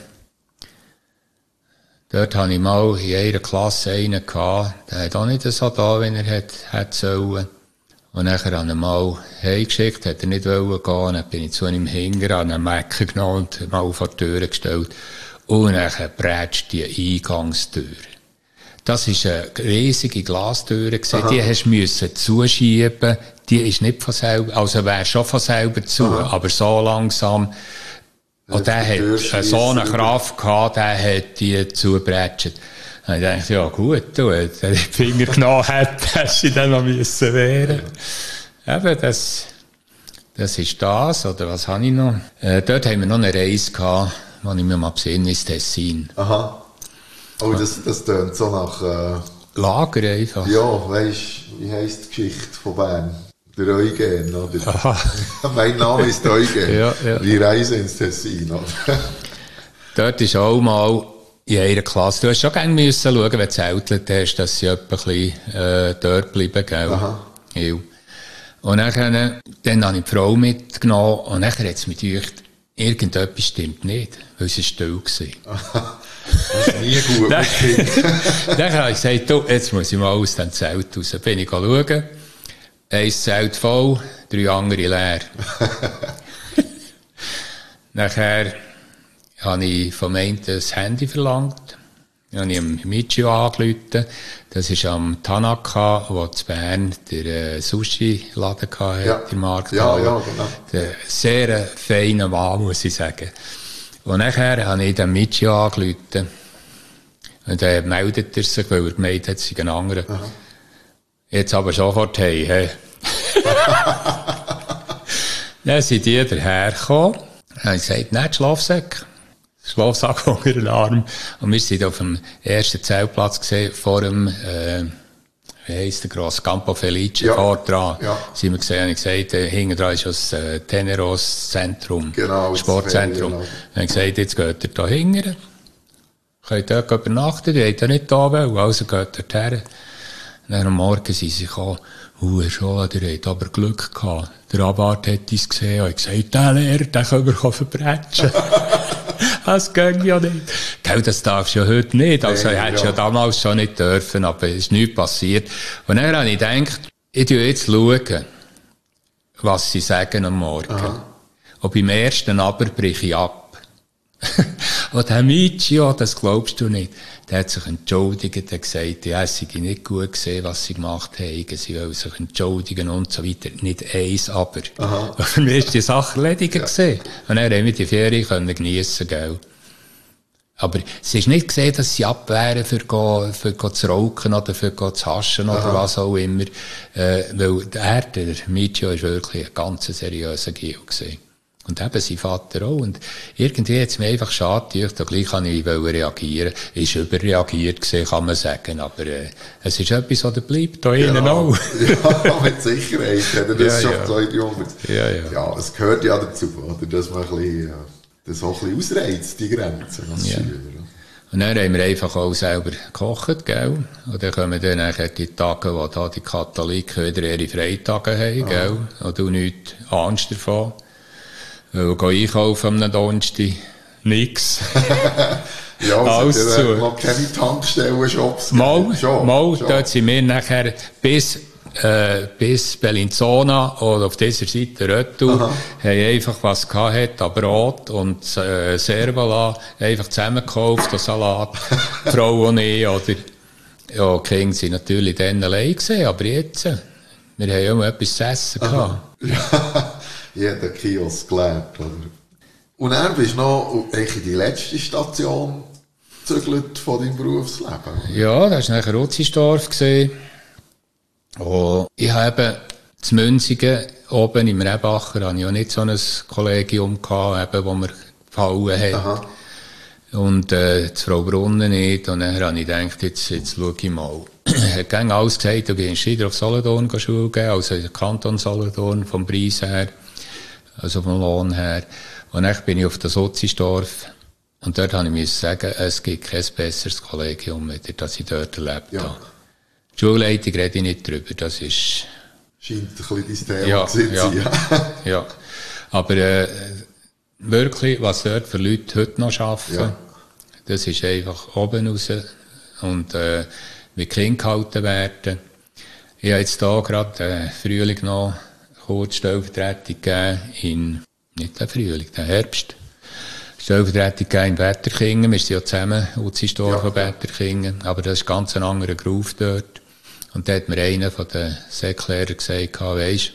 Dort hatte ich mal in einer Klasse einen gehabt, der hat auch nicht so da, wie er hätte sollen. Und nachher habe ich mal heimgeschickt, hat er nicht wollen gehen, dann bin ich zu einem Hinger an einen Mecker genommen und mal vor die Tür gestellt. Und nachher prätscht die Eingangstür. Das war eine riesige Glastür gewesen, die hast du zuschieben, die ist nicht von selber, also wäre schon von selber zu, aber so langsam. Und der hat so eine Kraft gehabt, der hat die zubrätscht. Und ich dachte, ja gut, du, wenn er die Finger genommen hat, hast du dann noch müssen wehren. Eben, das ist das, oder was habe ich noch? Dort haben wir noch eine Reise gehabt, wo ich mir mal besinne, ins Tessin. Aha. Oh, das tönt so nach... Lager einfach. Ja, weisst, wie heisst die Geschichte von Bern? Der Eugen, oder? Aha. Mein Name ist Eugen. Ja. Die Reise ins Tessin, oder? Dort ist auch mal in einer Klasse, du hast schon gerne müssen schauen, wenn du zeltet hast, dass sie etwa ein bisschen dort bleiben, gell? Aha. Ja. Und dann habe ich die Frau mitgenommen und dann hat es mich gedacht, irgendetwas stimmt nicht, weil sie still war. Das ist nie gut. Dann habe ich gesagt, du, jetzt muss ich mal aus dem Zelt raus. Dann bin ich schauen. Ein Zelt voll, 3 andere leer. Nachher habe ich vom einen das Handy verlangt. Dann habe ich am Michio angerufen. Das ist am Tanaka, wo in Bern der Sushi-Laden hatte, ja. Der Markt. Ja, genau. Der sehr feiner Mann, muss ich sagen. Und nachher habe ich den Michio angerufen. Und dann meldet er sich, weil er gemeint hat, es sei ein anderer. Aha. Jetzt aber sofort hey. Dann sind die dahergekommen. Dann habe ich gesagt, nein, Schlafsack unter den Arm. Und wir sind auf dem ersten Zeltplatz gesehen, vor dem, wie heisst der grosse Campo Felice, vor dran. Ja. Sind wir gesehen, habe ich gesagt, hinten dran ist das Teneros Zentrum. Genau. Sportzentrum. Dann habe ich gesagt, jetzt geht ihr da hinten. Könnt dort übernachten, die wollt ja nicht da wollen, also geht dort her. Dann am Morgen sind sie gekommen, schon, der hat aber Glück gehabt. Der Abwart hat uns gesehen und hat gesagt, der Lehrer, den können wir verbrechen. Das ging ja nicht. Gell, das darfst du ja heute nicht. Also, ich hätte ja damals schon nicht dürfen, aber es ist nichts passiert. Und dann habe ich gedacht, ich schaue jetzt, was sie sagen am Morgen. Aha. Und beim ersten aber breche ich ab. Und der Michio, das glaubst du nicht, der hat sich entschuldigt, hat gesagt, ja, es sei nicht gut gesehen, was sie gemacht haben, sie wollen sich entschuldigen und so weiter. Nicht eins, aber. Für mich ist die Sache erledigt gewesen. Und dann haben wir die Ferien geniessen, gell. Aber es ist nicht gesehen, dass sie abwehren für zu rauchen oder für zu haschen oder was auch immer. Weil der Michio ist wirklich ein ganz seriöser Gil gewesen. Und eben sein Vater auch. Und irgendwie hat es mir einfach schade gedacht, und gleich kann ich reagieren. Ist überreagiert gewesen, kann man sagen. Aber es ist etwas, was da bleibt, da innen auch. Ja, mit Sicherheit. Hat er das schon 200. Ja, es gehört ja dazu, oder? Dass man ein bisschen, das auch ein bisschen ausreizt, die Grenzen als Schüler. Und dann haben wir einfach auch selber gekocht, gell? Und dann kommen dann nachher die Tage, wo da die Katholiken wieder ihre Freitage haben, gell? Und du nichts ahnst davon. Weil wir einkaufen am Donnerstag, nix. Ja, alles zu. Noch keine Tankstellen-Shops. Mal, dort sind wir nachher bis Bellinzona oder auf dieser Seite Retour, haben einfach was gehabt, an Brot und Servola, einfach zusammengekauft, den Salat, die Frau und ich, oder, ja, die Kinder sind natürlich dann allein gewesen, aber jetzt, wir haben ja immer etwas zu essen gehabt. Jeder Kiosk gelebt, oder? Und dann bist du noch in die letzte Station gezügelt von deinem Berufsleben? Ja, das war nachher Utzisdorf gewesen. Und ich habe eben zu Münzigen, oben im Rebacher, habe ich auch nicht so ein Kollegium gehabt, eben, wo mir gefallen hat. Aha. Und zu Frau Brunnen nicht. Und dann habe ich gedacht, jetzt schaue ich mal. Er hat gerne alles gesagt, du gehst wieder auf Solothurn Schule geben, also in den Kanton Solothurn, vom Preis her, also vom Lohn her. Und dann bin ich auf das Utzisdorf. Und dort habe ich sagen, es gibt kein besseres Kollegium, mehr, das ich dort erlebt habe. Die Schulleitung rede ich nicht drüber, das ist... Scheint ein bisschen dein Thema zu sein. Ja. Aber wirklich, was dort für Leute heute noch arbeiten, das ist einfach oben raus. Und wie Kinder gehalten werden. Ich habe jetzt hier gerade Frühling noch kurz Stellvertretung gegeben nicht den Frühling, den Herbst. Stellvertretung gegeben in Betterkingen. Wir sind ja zusammen, Utzisdorf von Betterkingen. Aber das ist ganz ein anderer Groove dort. Und da hat mir einer von den Säcklehrer gesagt, weisst,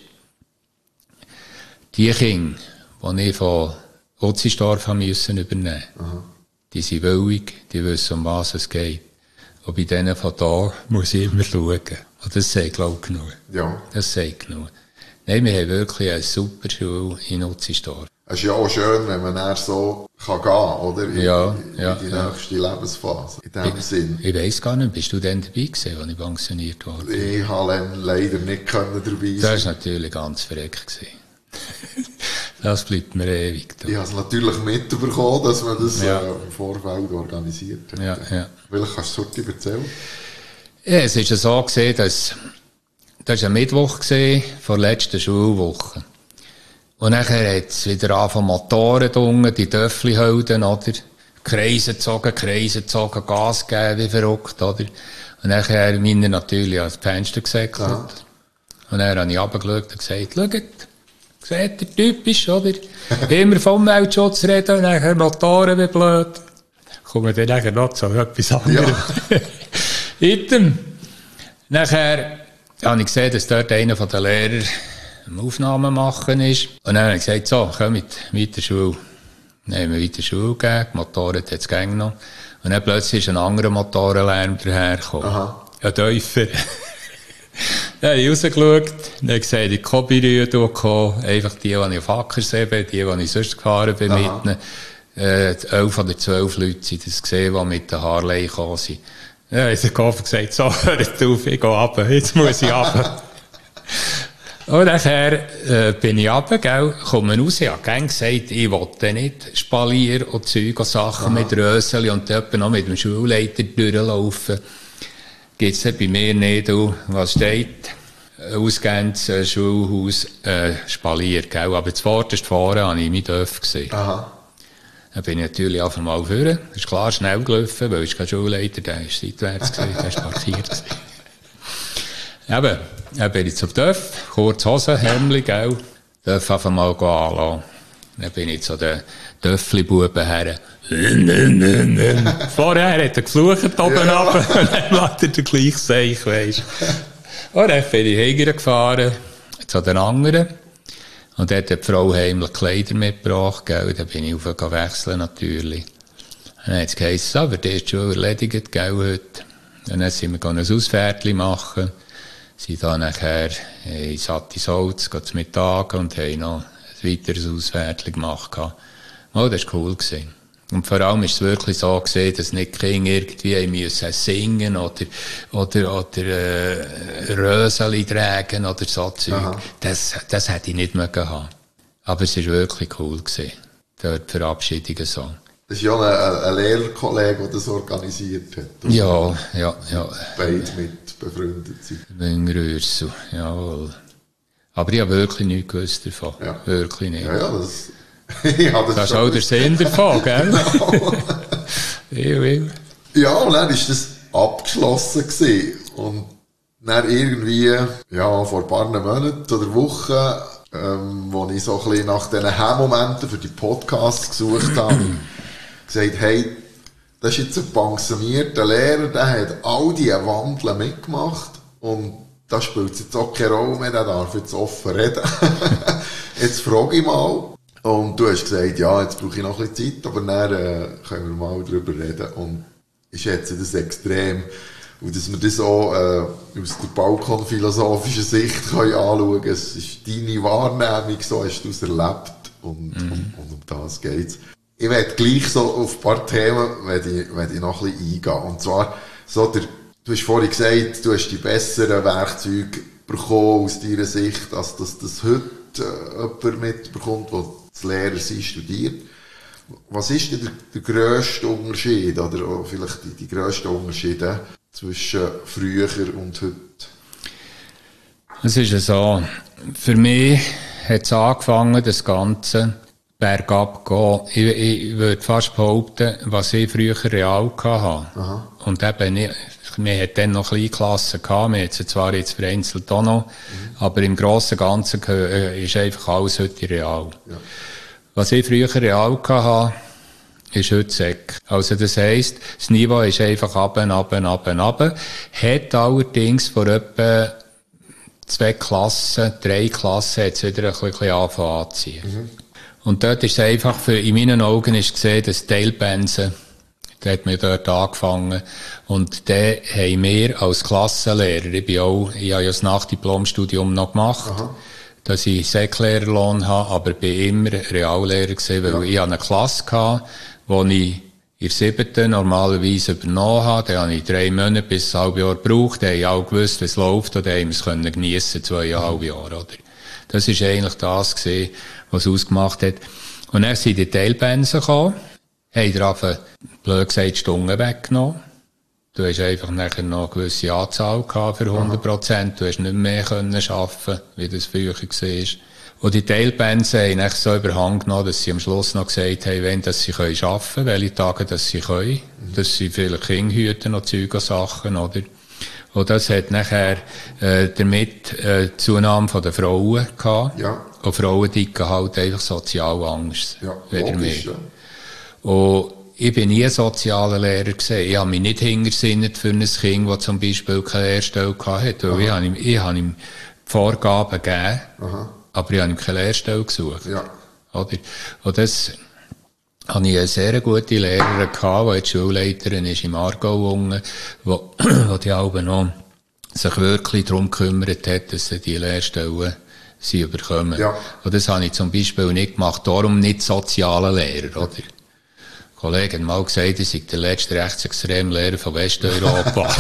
die Kinder, die ich von Utzisdorf müssen übernehmen musste, die sind willig, die wissen, um was es geht. Und bei denen von da muss ich immer schauen. Und das sagt, glaube ich, genug. Ja. Das sagt genug. Nein, wir haben wirklich eine super Schule in Utzisdorf. Es ist ja auch schön, wenn man dann so kann gehen, oder? In die nächste Lebensphase. In dem Sinn. Ich weiss gar nicht, bist du dann dabei gewesen, als ich pensioniert wurde? Ich habe leider nicht dabei sein. Das war natürlich ganz verreckt. Das bleibt mir ewig. Da. Ich habe es natürlich mitbekommen, dass man das im Vorfeld organisiert hat. Ja. Vielleicht kannst du es heute erzählen? Ja, es war so gesehen, das war ein Mittwoch vor der letzten Schulwoche. Und nachher hat es wieder angefangen, Motoren unten, die Töffli-Hölden, oder? Kreise gezogen, Gas gegeben, wie verrückt, oder? Und nachher meine natürlich ans Fenster gesäckelt. Ja. Und dann habe ich runtergeschaut und gesagt, schaut, seht ihr, typisch, oder? Immer vom Umweltschutz reden und nachher Motoren wie blöd. Kommen dann nachher noch zu etwas anderem. Ja. Item. Nachher habe ich gesehen, dass dort einer von den Lehrern Aufnahmen machen ist. Und dann habe ich gesagt, so, kommt weiter Schule. Dann haben wir weiter Schule gegeben, die Motoren hat es gegangen. Und dann plötzlich ist ein anderer Motorenlärm dahergekommen. Aha. Ein Täufer. Dann habe ich rausgeschaut, dann habe ich gesagt, die Kobi-Rühe gekommen, einfach die ich auf Ackersee bin, die ich sonst gefahren bin mit ihnen. 11 oder 12 Leute sind das gesehen, die mit der Harley gekommen sind. Dann habe ich den Koffer gesagt, so, hört auf, ich gehe runter, jetzt muss ich runter. Und nachher bin ich runter, gell, komme raus, ich habe gerne gesagt, ich wollte nicht Spalier und Zeug und Sachen mit Röseli und dort noch mit dem Schulleiter durchlaufen. Gibt's bei mir nicht, was steht? Ausgehendes Schulhaus, Spalier, gell. Aber zuvorderst vorne habe ich mich gesehen. Aha. Dann bin ich natürlich einfach mal vorne. Das ist klar schnell gelaufen, weil ich kein Schulleiter, der ist seitwärts gewesen, der ist parkiert gewesen. Eben, dann bin ich zum Dörf, kurz Hose, Hemdli, gell. Dörf einfach mal anlassen. Dann bin ich zu den Döffli-Buben her. Vorher hat er geflucht oben runter, und dann macht er den gleichen Seich, weisst. Und dann bin ich hingefahren, zu den anderen. Und dort hat die Frau heimlich Kleider mitgebracht, gell. Dann bin ich wechseln, natürlich. Dann hat es geheißen, aber die ist schon erledigt, gell, heute. Und dann sind wir ein Ausfährtchen machen. Sind dann nachher in Sattisolz, zum Mittag und haben noch ein weiteres Ausfährtchen gemacht. Oh, das war cool gewesen. Und vor allem ist es wirklich so gewesen, dass nicht Kinder irgendwie müssen singen oder Röseli tragen oder so Zeug. Das hätte ich nicht mehr gehabt. Aber es war wirklich cool gewesen. Dort die Verabschiedungen so. Das ist ja ein Lehrerkollege, der das organisiert hat. Ja. Beide mit befreundet sind. Wüngrürsel, jawohl. Aber ich habe wirklich nichts gewusst davon. Ja. Wirklich nicht. Ja, das ist auch der Sinn davon, gell? Genau. Ja, und dann war das abgeschlossen gewesen. Und dann irgendwie, vor ein paar Monaten oder Wochen, wo ich so ein bisschen nach diesen Hemmomenten für die Podcasts gesucht habe, gesagt, hey, das ist jetzt ein pensionierter Lehrer, der hat all die Wandeln mitgemacht und da spielt es jetzt auch keine Rolle mehr, der darf jetzt offen reden. Jetzt frage ich mal. Und du hast gesagt, ja, jetzt brauche ich noch ein bisschen Zeit, aber dann können wir mal drüber reden. Und ich schätze das extrem, Und dass wir das auch aus der balkonphilosophischen Sicht können anschauen können. Es ist deine Wahrnehmung, so hast du es erlebt. Und um das geht's. Ich werde gleich so auf ein paar Themen ich noch ein bisschen eingehen. Und zwar, du hast vorhin gesagt, du hast die besseren Werkzeuge bekommen aus deiner Sicht, als dass das heute jemand mitbekommt, der das Lehrer sein studiert. Was ist denn der grösste Unterschied, oder vielleicht die grössten Unterschiede zwischen früher und heute? Es ist so, für mich hat es angefangen, das Ganze bergab gehen. Ich würde fast behaupten, was ich früher real hatte. Aha. Und eben, wir hatten dann noch Kleinklassen gehabt, wir hatten zwar jetzt vereinzelt auch noch, aber im Grossen und Ganzen ist einfach alles heute real. Ja. Was ich früher real hatte, ist heute Sek. Also das heisst, das Niveau ist einfach runter. Hat allerdings vor etwa 2 Klassen, 3 Klassen, hat es wieder ein bisschen angefangen anzuziehen. Und dort ist es einfach, in meinen Augen ist gesehen, dass Teilpensen, da hat man dort angefangen. Und den haben wir als Klassenlehrer, ich habe ja das Nachdiplomstudium noch gemacht, dass ich Seklehrerlohn habe, aber bin immer Reallehrer gewesen, weil ich eine Klasse hatte, wo ich in der 7. normalerweise übernommen habe. Dann habe ich 3 Monate bis ein halbes Jahr gebraucht. Dann habe ich auch gewusst, wie es läuft, und dann haben wir es geniessen, 2,5 Jahre, oder? Das ist eigentlich das gewesen, was ausgemacht hat. Und dann sind die Teilpensen gekommen, haben darauf, blöd gesagt, Stunden weggenommen. Du hast einfach nachher noch eine gewisse Anzahl gehabt für 100%. Du hast nicht mehr arbeiten, wie das früher war. Und die Teilpensen haben echt so überhand genommen, dass sie am Schluss noch gesagt haben, wenn dass sie arbeiten können, welche Tage dass sie können, dass sie vielleicht Kinder hüten und Zeug und Sachen, oder? Und das hat nachher damit Zunahme von den Frauen gehabt. Ja. Und Frauen dicken halt einfach sozial anders. Ja, logisch, ja. Und ich bin nie ein sozialer Lehrer gewesen. Ich habe mich nicht hintersinnet für ein Kind, das zum Beispiel keine Lehrstelle hatte. Weil ich habe ihm Vorgaben gegeben, aber ich habe ihm keine Lehrstelle gesucht. Ja. Oder? Und das hatte ich eine sehr gute Lehrerin gehabt, die jetzt Schulleiterin ist im Aargau unten, wo die Alben noch sich wirklich darum gekümmert hat, dass sie die Lehrstellen sie bekommen. Ja. Und das habe ich zum Beispiel nicht gemacht, darum nicht soziale Lehrer, oder? Ein Kollege hat mal gesagt, ich sei der letzte rechtsextreme Lehrer von Westeuropa.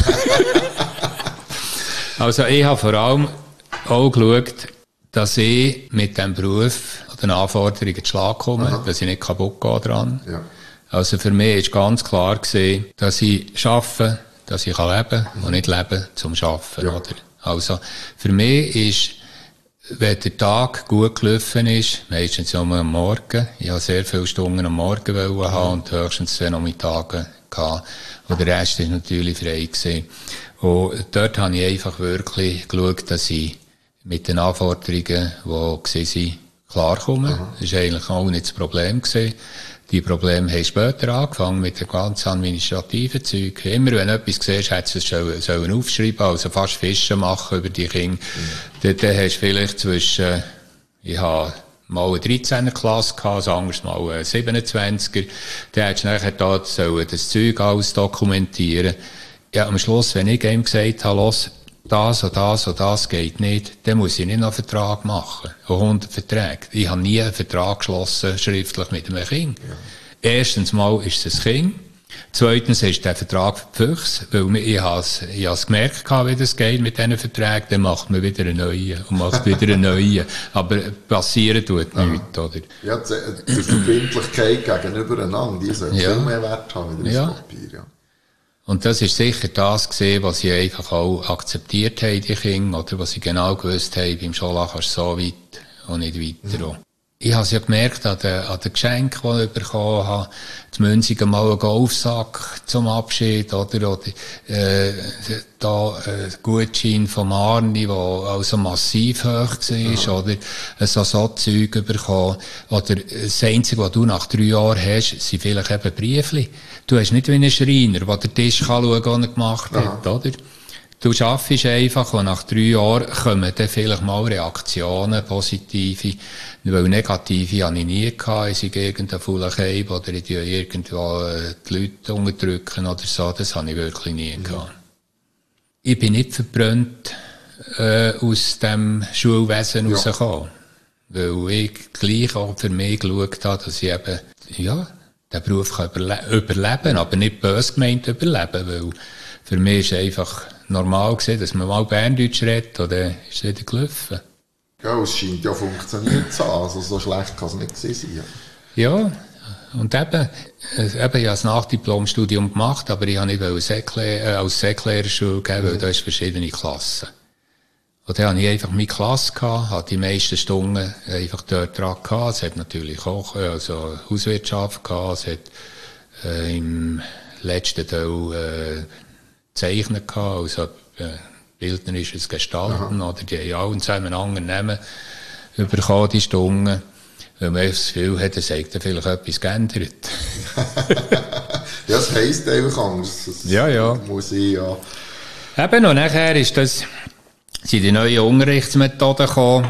Also ich habe vor allem auch geschaut, dass ich mit diesem Beruf an den Anforderungen zu Schlag komme, dass ich nicht kaputt gehe dran. Ja. Also für mich war ganz klar gewesen, dass ich arbeite, dass ich leben kann und nicht leben zum Arbeiten. Ja. Oder? Also für mich ist, wenn der Tag gut gelaufen ist, meistens nur am Morgen, ich habe sehr viele Stunden am Morgen haben und höchstens 2 Nachmittage gehabt. Und der Rest war natürlich frei gewesen. Und dort habe ich einfach wirklich geschaut, dass ich mit den Anforderungen, die waren, klarkommen. Das war eigentlich auch nicht das Problem gewesen. Die Probleme haben später angefangen mit dem ganzen administrativen Zeug. Immer wenn du etwas siehst, hättest du es sollen aufschreiben, also fast Fischen machen über die Kinder. Dann hast du vielleicht zwischen, ich habe mal eine 13er Klasse gehabt, anders mal eine 27er. Dann hättest du nachher das Zeug alles dokumentieren. Ja, am Schluss, wenn ich ihm gesagt habe, los, das und das und das geht nicht, dann muss ich nicht noch einen Vertrag machen. 100 Verträge. Ich habe nie einen Vertrag geschlossen, schriftlich mit einem Kind. Ja. Erstens mal ist es ein Kind. Zweitens ist der Vertrag für die Füchse, weil ich habe es gemerkt, wie das geht mit diesen Verträgen. Dann macht man wieder einen neuen und macht wieder einen neuen. Aber passieren tut nichts, oder? Ja, die Verbindlichkeit gegenüber einander, die sollte viel mehr Wert haben, wie das Papier, ja. Und das ist sicher das gewesen, was sie einfach auch akzeptiert haben, die Kinder, oder was sie genau gewusst haben, beim Schola kannst du so weit und nicht weiter. Ich habe es ja gemerkt an den Geschenken, die ich bekommen habe. Die Münzigen mal einen Golfsack zum Abschied, oder Gutschein vom Arni, der also massiv hoch war, oder so Zeug bekommen. Oder das Einzige, was du nach 3 Jahren hast, sind vielleicht eben Briefli. Du hast nicht wie ein Schreiner, der den Tisch schauen kann, was er gemacht hat, oder? Du arbeitest einfach und nach 3 Jahren kommen dann vielleicht mal Reaktionen, positive, weil negative habe ich nie gehabt, ich irgendein fauler Keib oder ich irgendwo die Leute unterdrücken oder so, das habe ich wirklich nie gehabt. ich bin nicht verbrannt aus dem Schulwesen rausgekommen. Weil ich gleich auch für mich geschaut habe, dass ich eben, den Beruf kann überleben, aber nicht böse gemeint überleben, weil für mich ist einfach normal gewesen, dass man mal Berndeutsch redet, oder ist es wieder gelaufen. Ja, es scheint ja funktioniert zu haben, also so schlecht kann es nicht gewesen sein. Ja, und eben ich habe das Nachdiplomstudium gemacht, aber ich habe nicht als Säcklehrerschule geben, weil da ist verschiedene Klassen. Und dann hatte ich einfach meine Klasse gehabt, hatte die meisten Stunden einfach dort dran gehabt. Es hat natürlich auch, also Hauswirtschaft gehabt, es hat, im letzten Teil, Zeichnen gehabt, also, bildnerisches Gestalten, oder die haben alle zusammen einen Namen bekommen, die Stunden. Weil man das Gefühl hat, es hat vielleicht etwas geändert. Ja, das heisst einfach anders. Ja. Muss ich, ja. Eben, und nachher sind die neuen Unterrichtsmethoden gekommen,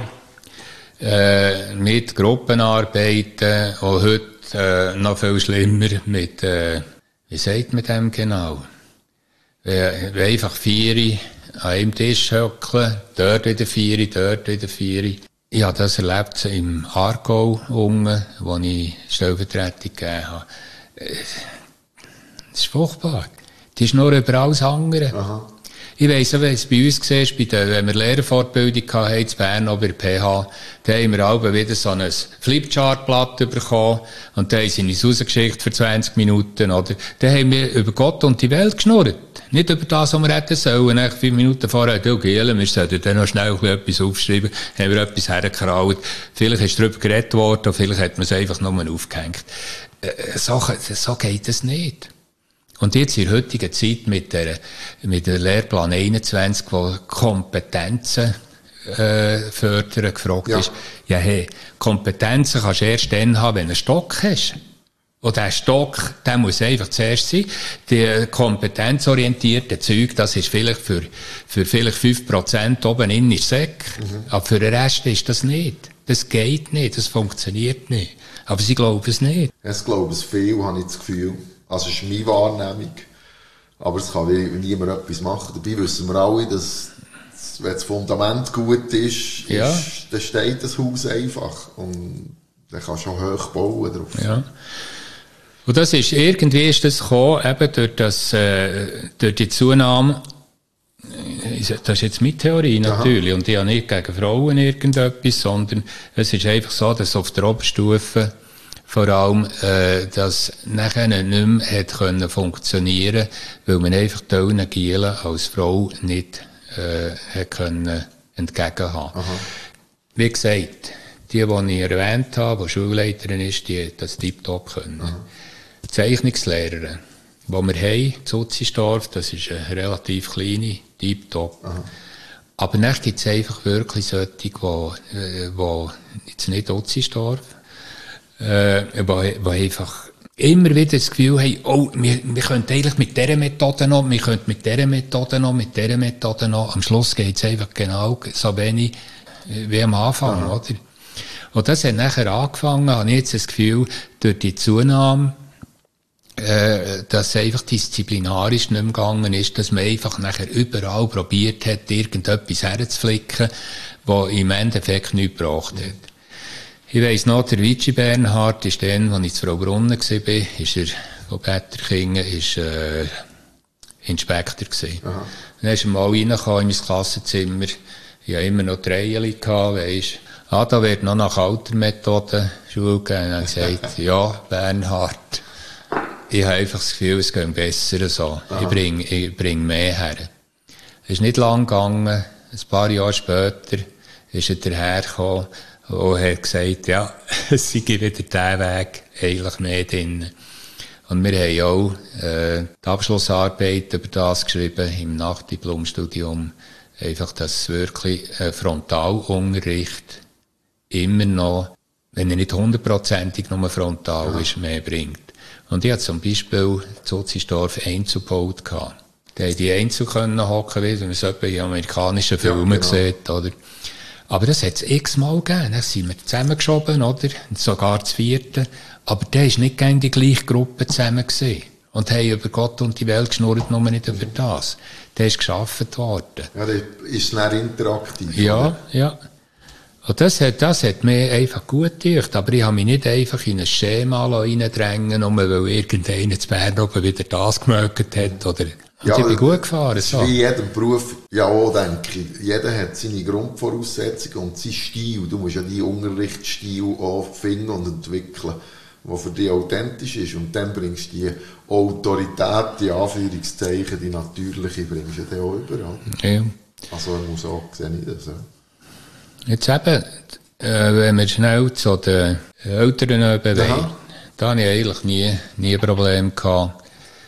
mit Gruppenarbeiten, und heute, noch viel schlimmer, mit, wie sagt man dem genau? Wenn einfach 4 an einem Tisch hocken, dort wieder 4, dort wieder 4. Ich habe das erlebt im Aargau unten, wo ich Stellvertretung gegeben habe. Das ist furchtbar. Die ist nur über alles andere. Aha. Ich weiss auch, wenn es bei uns war, wenn wir Lehrerfortbildung hatten, in Bern, auch bei der PH, dann haben wir alle wieder so ein Flipchart-Blatt bekommen, und dann haben sie uns rausgeschickt für 20 Minuten, oder? Dann haben wir über Gott und die Welt geschnurrt. Nicht über das, was wir hätten sollen. 5 Minuten vorher, du Gielen, wir sollten dann noch schnell etwas aufschreiben, haben wir etwas hergekraut. Vielleicht ist darüber geredet worden, oder vielleicht hat man es einfach nur aufgehängt. So geht es nicht. Und jetzt in der heutigen Zeit mit der Lehrplan 21, wo Kompetenzen fördern gefragt ist. Ja, hey, Kompetenzen kannst du erst dann haben, wenn du einen Stock hast. Und der Stock, der muss einfach zuerst sein. Die kompetenzorientierte Zeug, das ist vielleicht für vielleicht 5% oben in ist Säck. Aber für den Rest ist das nicht. Das geht nicht, das funktioniert nicht. Aber sie glauben es nicht. Ich glaube es viel, habe ich das Gefühl. Also, das ist meine Wahrnehmung. Aber es kann niemand etwas machen. Dabei wissen wir alle, dass, wenn das Fundament gut ist, dann steht das Haus einfach. Und dann kannst du auch hoch bauen drauf. Ja. Und irgendwie ist das gekommen, eben durch die Zunahme, das ist jetzt meine Theorie natürlich, aha, und ich habe nicht gegen Frauen irgendetwas, sondern es ist einfach so, dass auf der Oberstufe vor allem, das nachher nicht mehr hat können funktionieren, weil man einfach die Gielen als Frau nicht, hat können entgegenhaben. Aha. Wie gesagt, die ich erwähnt habe, die Schulleiterin ist, die hat das tiptop können. Aha. Zeichnungslehrerin, die wir haben, Zutzisdorf, das ist eine relativ kleine, tiptop. Aha. Aber dann gibt es einfach wirklich solche, die jetzt nicht Zutzisdorf, wo einfach immer wieder das Gefühl haben, oh, wir könnten eigentlich mit dieser Methode noch, wir könnten mit dieser Methode noch. Am Schluss geht es einfach genau so wenig wie am Anfang, aha, oder? Und das hat nachher angefangen, habe ich jetzt das Gefühl, durch die Zunahme, dass es einfach disziplinarisch nicht mehr gegangen ist, dass man einfach nachher überall probiert hat, irgendetwas herzuflicken, was im Endeffekt nichts gebracht hat. Ich weiss noch, der Vici Bernhard ist dann, als ich zu Frau Brunnen war, ist er von Betterkingen, ist Inspektor gewesen. Aha. Dann ist er mal reingekommen in mein Klassenzimmer. Ich hatte immer noch 3 gehabt, weisst. Da wird noch nach alter Methode Schule gehen. Und er hat gesagt, ja, Bernhard, ich habe einfach das Gefühl, es geht besser so. Ich bring mehr her. Es ist nicht lang gegangen. Ein paar Jahre später ist er dahergekommen und hat gesagt, ja, es sei wieder der Weg, eigentlich mehr drin. Und wir haben auch die Abschlussarbeit über das geschrieben, im Nachdiplomstudium. Einfach, dass wirklich Frontalunterricht immer noch, wenn er nicht 100%ig nur frontal ist, mehr bringt. Und ich hatte zum Beispiel Zutzisdorf Einzelbaut gehabt. Da haben die Einzel können hocken, wie man es etwa in amerikanischen Filmen sieht, oder? Aber das hat es x-mal gegeben. Dann sind wir zusammengeschoben, oder? Sogar das 4. Aber da war nicht gegen die gleiche Gruppe zusammen gewesen. Und haben über Gott und die Welt geschnurrt, nur nicht über das. Der ist geschaffen worden. Ja, der ist dann interaktiv. Ja, oder? ja. Und das hat mir einfach gut gedacht. Aber ich habe mich nicht einfach in ein Schema reindrängen, nur weil irgendeiner zu Bern oben wieder das gemerkt hat. Oder, Ja, ich bin gut gefahren. Das ist So. wie in jedem Beruf, ja auch, denke ich. Jeder hat seine Grundvoraussetzungen und seinen Stil. Du musst ja deinen Unterrichtsstil auch finden und entwickeln, der für dich authentisch ist. Und dann bringst du die Autorität, die Anführungszeichen, die natürliche, bringst du dann auch überall. Ja. Also, ich muss auch sehen, das. Ja. Jetzt eben, wenn wir schnell zu den Eltern wollen, da habe ich eigentlich nie Probleme gehabt,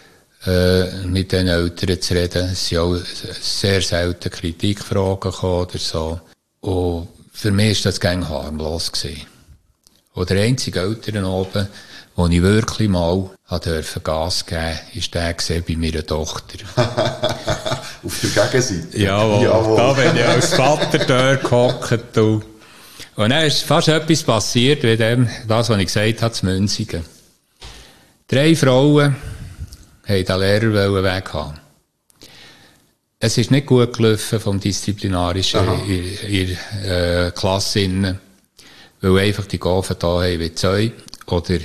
mit den Eltern zu reden. Es sind auch sehr selten Kritikfragen gekommen oder so. Und für mich war das gang harmlos gewesen. Und der einzige Eltern oben, wo ich wirklich mal Gas geben durfte, war der bei meiner Tochter. Auf der Gegenseite? Jawohl. Da bin ich als Vater dort gehockt. Und dann ist fast etwas passiert, wie dem, das, was ich gesagt habe, zu Münzigen. 3 Frauen wollten den Lehrer weghaben. Es ist nicht gut gelaufen vom Disziplinarischen in der Klasse innen, weil einfach die Gaben da haben wie Zeug. Oder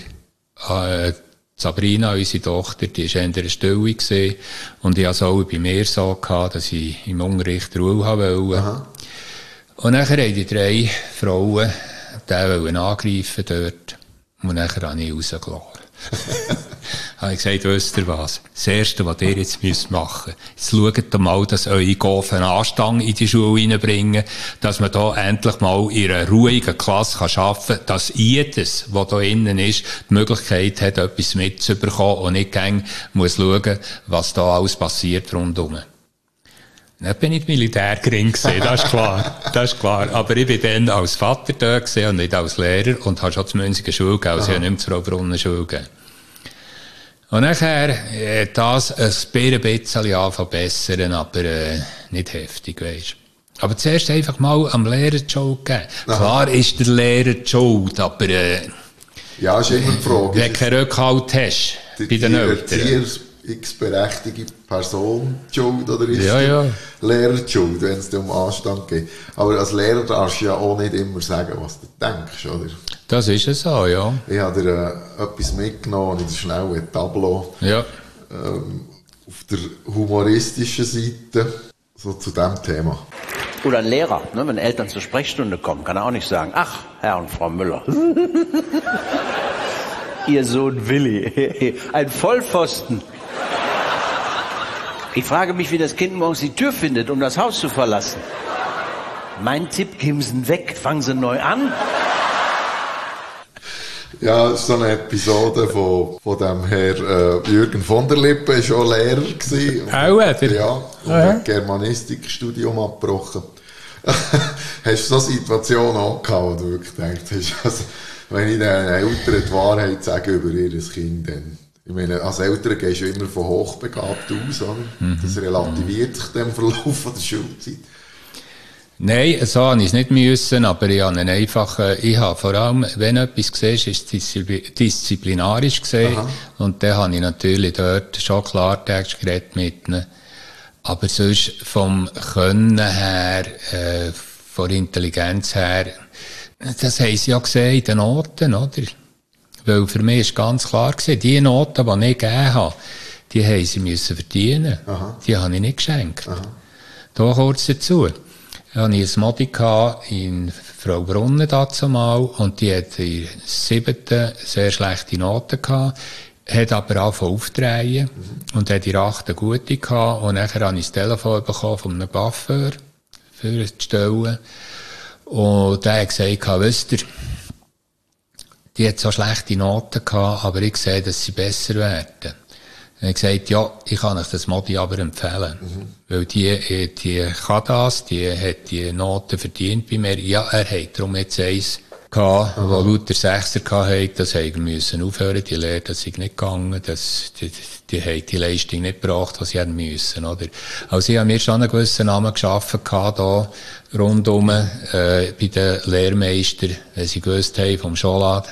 Sabrina, unsere Tochter, die war in der Stille gewesen. Und ich hatte es auch bei mir so gehabt, dass ich im Unterricht Ruhe haben wollte. Und nachher haben die 3 Frauen den angreifen dort. Und nachher habe ich rausgelassen. habe ich gesagt, wisst ihr was? Das Erste, was ihr jetzt machen müsst, jetzt schaut mal, dass eure Gaben Anstand in die Schule reinbringen, dass man da endlich mal in einer ruhigen Klasse arbeiten kann, dass jedes, was da innen ist, die Möglichkeit hat, etwas mitzubekommen und nicht gäng muss schauen, was da alles passiert rundherum. Dann bin ich Militärgering gewesen, das ist klar. Das ist klar. Aber ich bin dann als Vater da gewesen und nicht als Lehrer und habe schon zur Münziger Schule gegeben, also ich habe nicht zur Fraubrunnen Schule gegeben. Und nachher, das ein bisschen anfangen aber nicht heftig, weisst. Aber zuerst einfach mal am Lehrer die Schuld geben. Klar ist der Lehrer die Schuld, aber ja, ist immer die Frage. Wenn du keinen Rückhalt hast bei den Eltern. Berechtigte Person die Schuld oder ist der Lehrer die Schuld, wenn es um Anstand geht. Aber als Lehrer darfst du ja auch nicht immer sagen, was du denkst, oder? Das ist es so, ja. Ich habe dir etwas mitgenommen in der schnellen Tableau. Ja. Auf der humoristischen Seite, so zu diesem Thema. Oder ein Lehrer, ne, wenn Eltern zur Sprechstunde kommen, kann er auch nicht sagen, ach, Herr und Frau Müller. Ihr Sohn Willi, ein Vollpfosten. Ich frage mich, wie das Kind morgens die Tür findet, um das Haus zu verlassen. Mein Tipp, geben Sie ihn weg, fangen Sie neu an. Ja, das ist so eine Episode von dem Herr Jürgen von der Lippe, war schon Lehrer gewesen. Auch, oder? Ja, und hat Germanistikstudium abgebrochen. Hast du so Situationen auch gehabt, wo du wirklich gedacht hast, also, wenn ich den Eltern die Wahrheit sage über ihr Kind, dann, ich meine, als Eltern gehst du immer von hochbegabt aus, oder? Das relativiert sich dann im Verlauf der Schulzeit. Nein, so habe ich es nicht müssen, aber ich habe einfach, ich habe vor allem, wenn etwas siehst, ist es disziplinarisch gesehen. Und dann habe ich natürlich dort schon Klartext geredet mit ihnen. Aber sonst vom Können her, von Intelligenz her, das haben sie ja gesehen in den Noten, oder? Weil für mich ist ganz klar gewesen, die Noten, die ich gegeben habe, die haben sie müssen verdienen. Die habe ich nicht geschenkt. Da kurz dazu. Da hatte ich ein Modi in Fraubrunnen dazumal und die hat in der 7. sehr schlechte Noten gehabt, hat aber angefangen aufzudrehen und hat in der 8. gute gehabt und nachher habe ich das Telefon bekommen von einem Coiffeur für die Stelle und der hat gesagt, wisst ihr, die hat so schlechte Noten gehabt, aber ich sehe, dass sie besser werden. Er hat gesagt, ja, ich kann euch das Modi aber empfehlen. Weil die kann das, die hat die Noten verdient bei mir. Ja, er hat darum jetzt eins gehabt, wo lauter Sechser hatte, das haben wir müssen aufhören, die Lehre, das ist nicht gegangen, die haben die Leistung nicht gebracht, was sie hätten müssen, oder? Also ich habe mir schon einen gewissen Namen geschaffen gehabt, da, rundum, bei den Lehrmeistern, wenn sie gewusst haben, vom Scholat,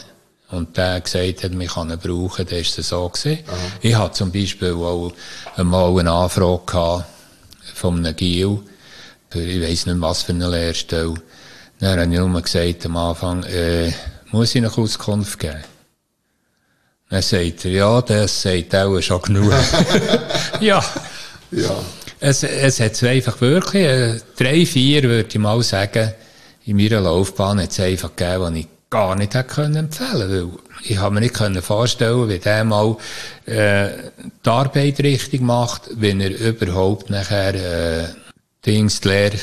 und der gesagt hat, man kann ihn brauchen, dann ist es so gewesen. Ich hatte zum Beispiel auch einmal eine Anfrage gehabt von einem Giel, für, ich weiss nicht was für eine Lehrstelle. Dann habe ich nur gesagt am Anfang, muss ich noch Auskunft geben? Dann sagt er, ja, das sagt auch schon genug. Ja. Ja. Es hat einfach wirklich, 3, 4 würde ich mal sagen, in meiner Laufbahn hat es einfach gegeben, die ich gar nicht hätte empfehlen können, weil ich habe mir nicht vorstellen, wie der mal die Arbeit richtig macht, wenn er überhaupt nachher die Lehre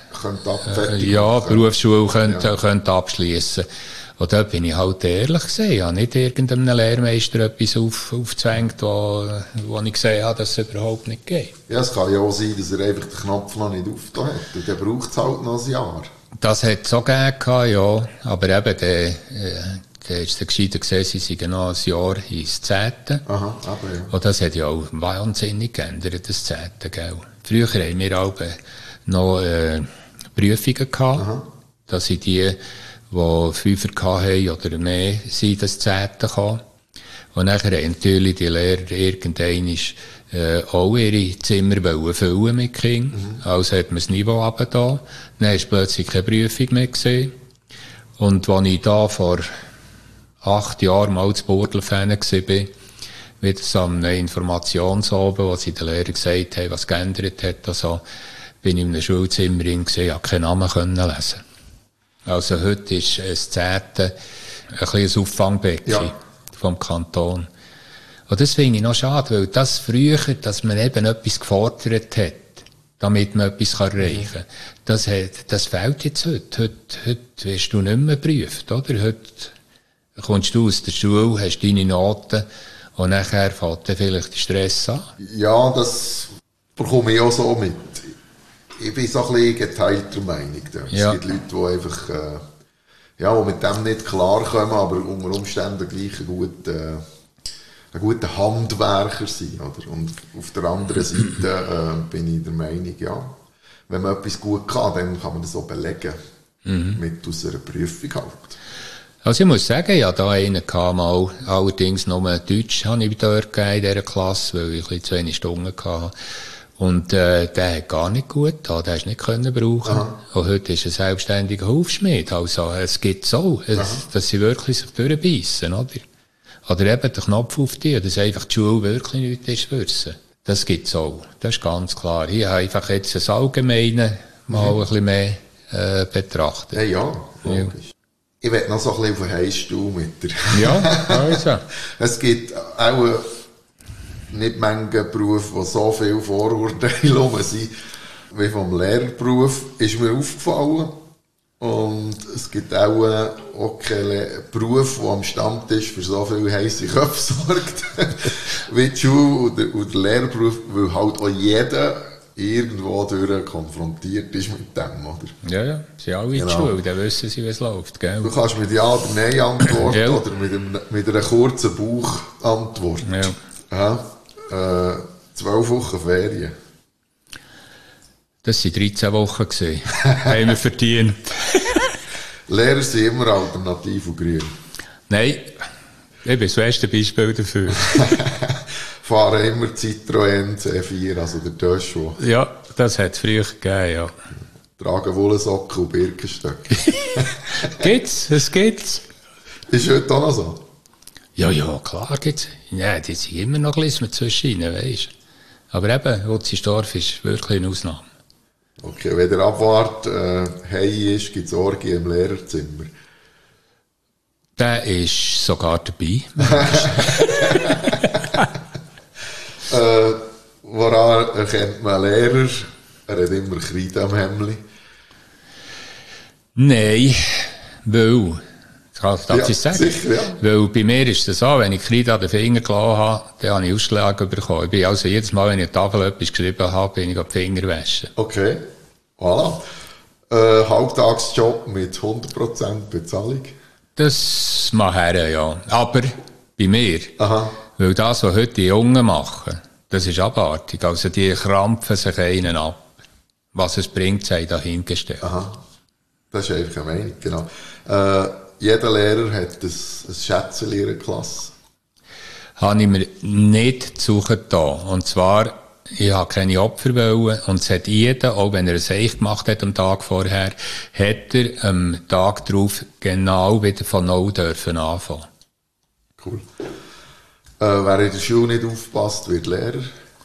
Berufsschule könnte abschließen. Und da bin ich halt ehrlich gesehen. Ich habe nicht irgendeinem Lehrmeister etwas aufgezwängt, wo ich gesehen habe, dass es überhaupt nicht geht. Ja, es kann ja auch sein, dass er einfach den Knopf noch nicht aufgetan hat. Und dann braucht es halt noch ein Jahr. Das hat es auch gegeben, ja. Aber eben, der ist der gescheiter gesehen, sie sind noch ein Jahr ins 10. Aha, aber ja. Und das hat ja auch wahnsinnig geändert, das 10. Gell. Früher haben wir auch noch Prüfungen gehabt. Aha. Das sind die 5er hatten oder mehr, sind das 10. gekommen. Und nachher haben natürlich die Lehrer irgendwann auch ihre Zimmer füllen mit Kindern. Also hat man das Niveau runtergetan. Dann ist plötzlich keine Prüfung mehr gesehen. Und als ich da vor 8 Jahren mal zu Burdelfänen war, wieder so eine Informationsoben, wo sie den Lehrern gesagt haben, was geändert hat, also, bin ich in einem Schulzimmer gesehen, ich konnte keinen Namen lesen. Also heute ist das 10. ein kleines Auffangbecken vom Kanton. Und das finde ich noch schade, weil das früher, dass man eben etwas gefordert hat, damit man etwas erreichen kann, das fehlt jetzt heute. Heute wirst du nicht mehr geprüft, oder? Heute kommst du aus der Schule, hast deine Noten und nachher fängt dann vielleicht der Stress an. Ja, das bekomme ich auch so mit. Ich bin so ein bisschen geteilter Meinung. Es gibt Leute, die einfach, die mit dem nicht klarkommen, aber unter Umständen gleich ein guter Handwerker sind, oder? Und auf der anderen Seite, bin ich der Meinung, ja, wenn man etwas gut kann, dann kann man das auch belegen. Mit aus einer Prüfung halt. Also ich muss sagen, ja, da einen kam mal, allerdings nur Deutsch habe ich dort gegeben in dieser Klasse, weil ich ein bisschen zu wenig Stunden hatte. Und der hat gar nicht gut da, der hast nicht können brauchen. Aha. Und heute ist ein selbstständiger Hufschmied. Also es gibt so, dass sie wirklich sich durchbeissen, oder? Oder eben den Knopf auf die, dass einfach die Schule wirklich nichts ist für sie. Das gibt's auch. Das ist ganz klar. Ich habe einfach jetzt das Allgemeine mal ein bisschen mehr betrachtet. Hey, ja, logisch. Ich will noch so ein bisschen auf den Heimstuhl mit dir. Ja, also. Es gibt auch nicht Menge Berufe, wo so viele Vorurteile rum sind, wie vom Lehrerberuf, ist mir aufgefallen. Und es gibt auch keinen Beruf, der am Stammtisch für so viele heisse Köpfe sorgt, wie die Schule und der Lehrerberuf, weil halt auch jeder irgendwo durch konfrontiert ist mit dem, oder? Ja, ja, sie sind alle in der Schule, dann wissen sie, wie es läuft, gell? Du kannst mit Ja oder Nein antworten, oder mit einer kurzen Bauchantwort. Ja. 12 Wochen Ferien. Das waren 13 Wochen. Haben wir verdient. Lehrer sind immer alternativ und grün. Nein, ich bin das beste Beispiel dafür. Fahren immer Citroën C4, also der Döschwo. Ja, das hat es früher gegeben, ja. Tragen Wollsocken und Birkenstöcke. Es gibt's. Ist heute auch noch so? Ja, klar gibt's. Ja, die sind immer noch ein bisschen zwischen ihnen, weisst. Aber eben, Utzisdorf ist wirklich eine Ausnahme. Okay, wenn der Abwart heim ist, gibt es Orgie im Lehrerzimmer. Der ist sogar dabei. Woran erkennt man einen Lehrer? Er hat immer Kreide am Hemdli. Nein, weil... Darf ich sagen? Sicher, ja. Weil bei mir ist es so, wenn ich Kreide an den Finger gelassen habe, dann habe ich Ausschläge bekommen. Ich bin also jedes Mal, wenn ich an der Tafel etwas geschrieben habe, bin ich auf die Finger waschen. Okay, voilà. Halbtagsjob mit 100% Bezahlung? Das mag her, ja. Aber bei mir, weil das, was heute die Jungen machen, das ist abartig. Also die krampfen sich einen ab. Was es bringt, sei dahingestellt. Aha. Das ist einfach eine Meinung, genau. jeder Lehrer hat ein Schätzchen in ihrer Klasse. Habe ich mir nicht suchen da. Und zwar, ich habe keine Opfer wollen. Und es hat jeder, auch wenn er es Seich gemacht hat am Tag vorher, hat er am Tag darauf genau wieder von Null dürfen anfangen. Cool. Wer in der Schule nicht aufpasst, wird Lehrer?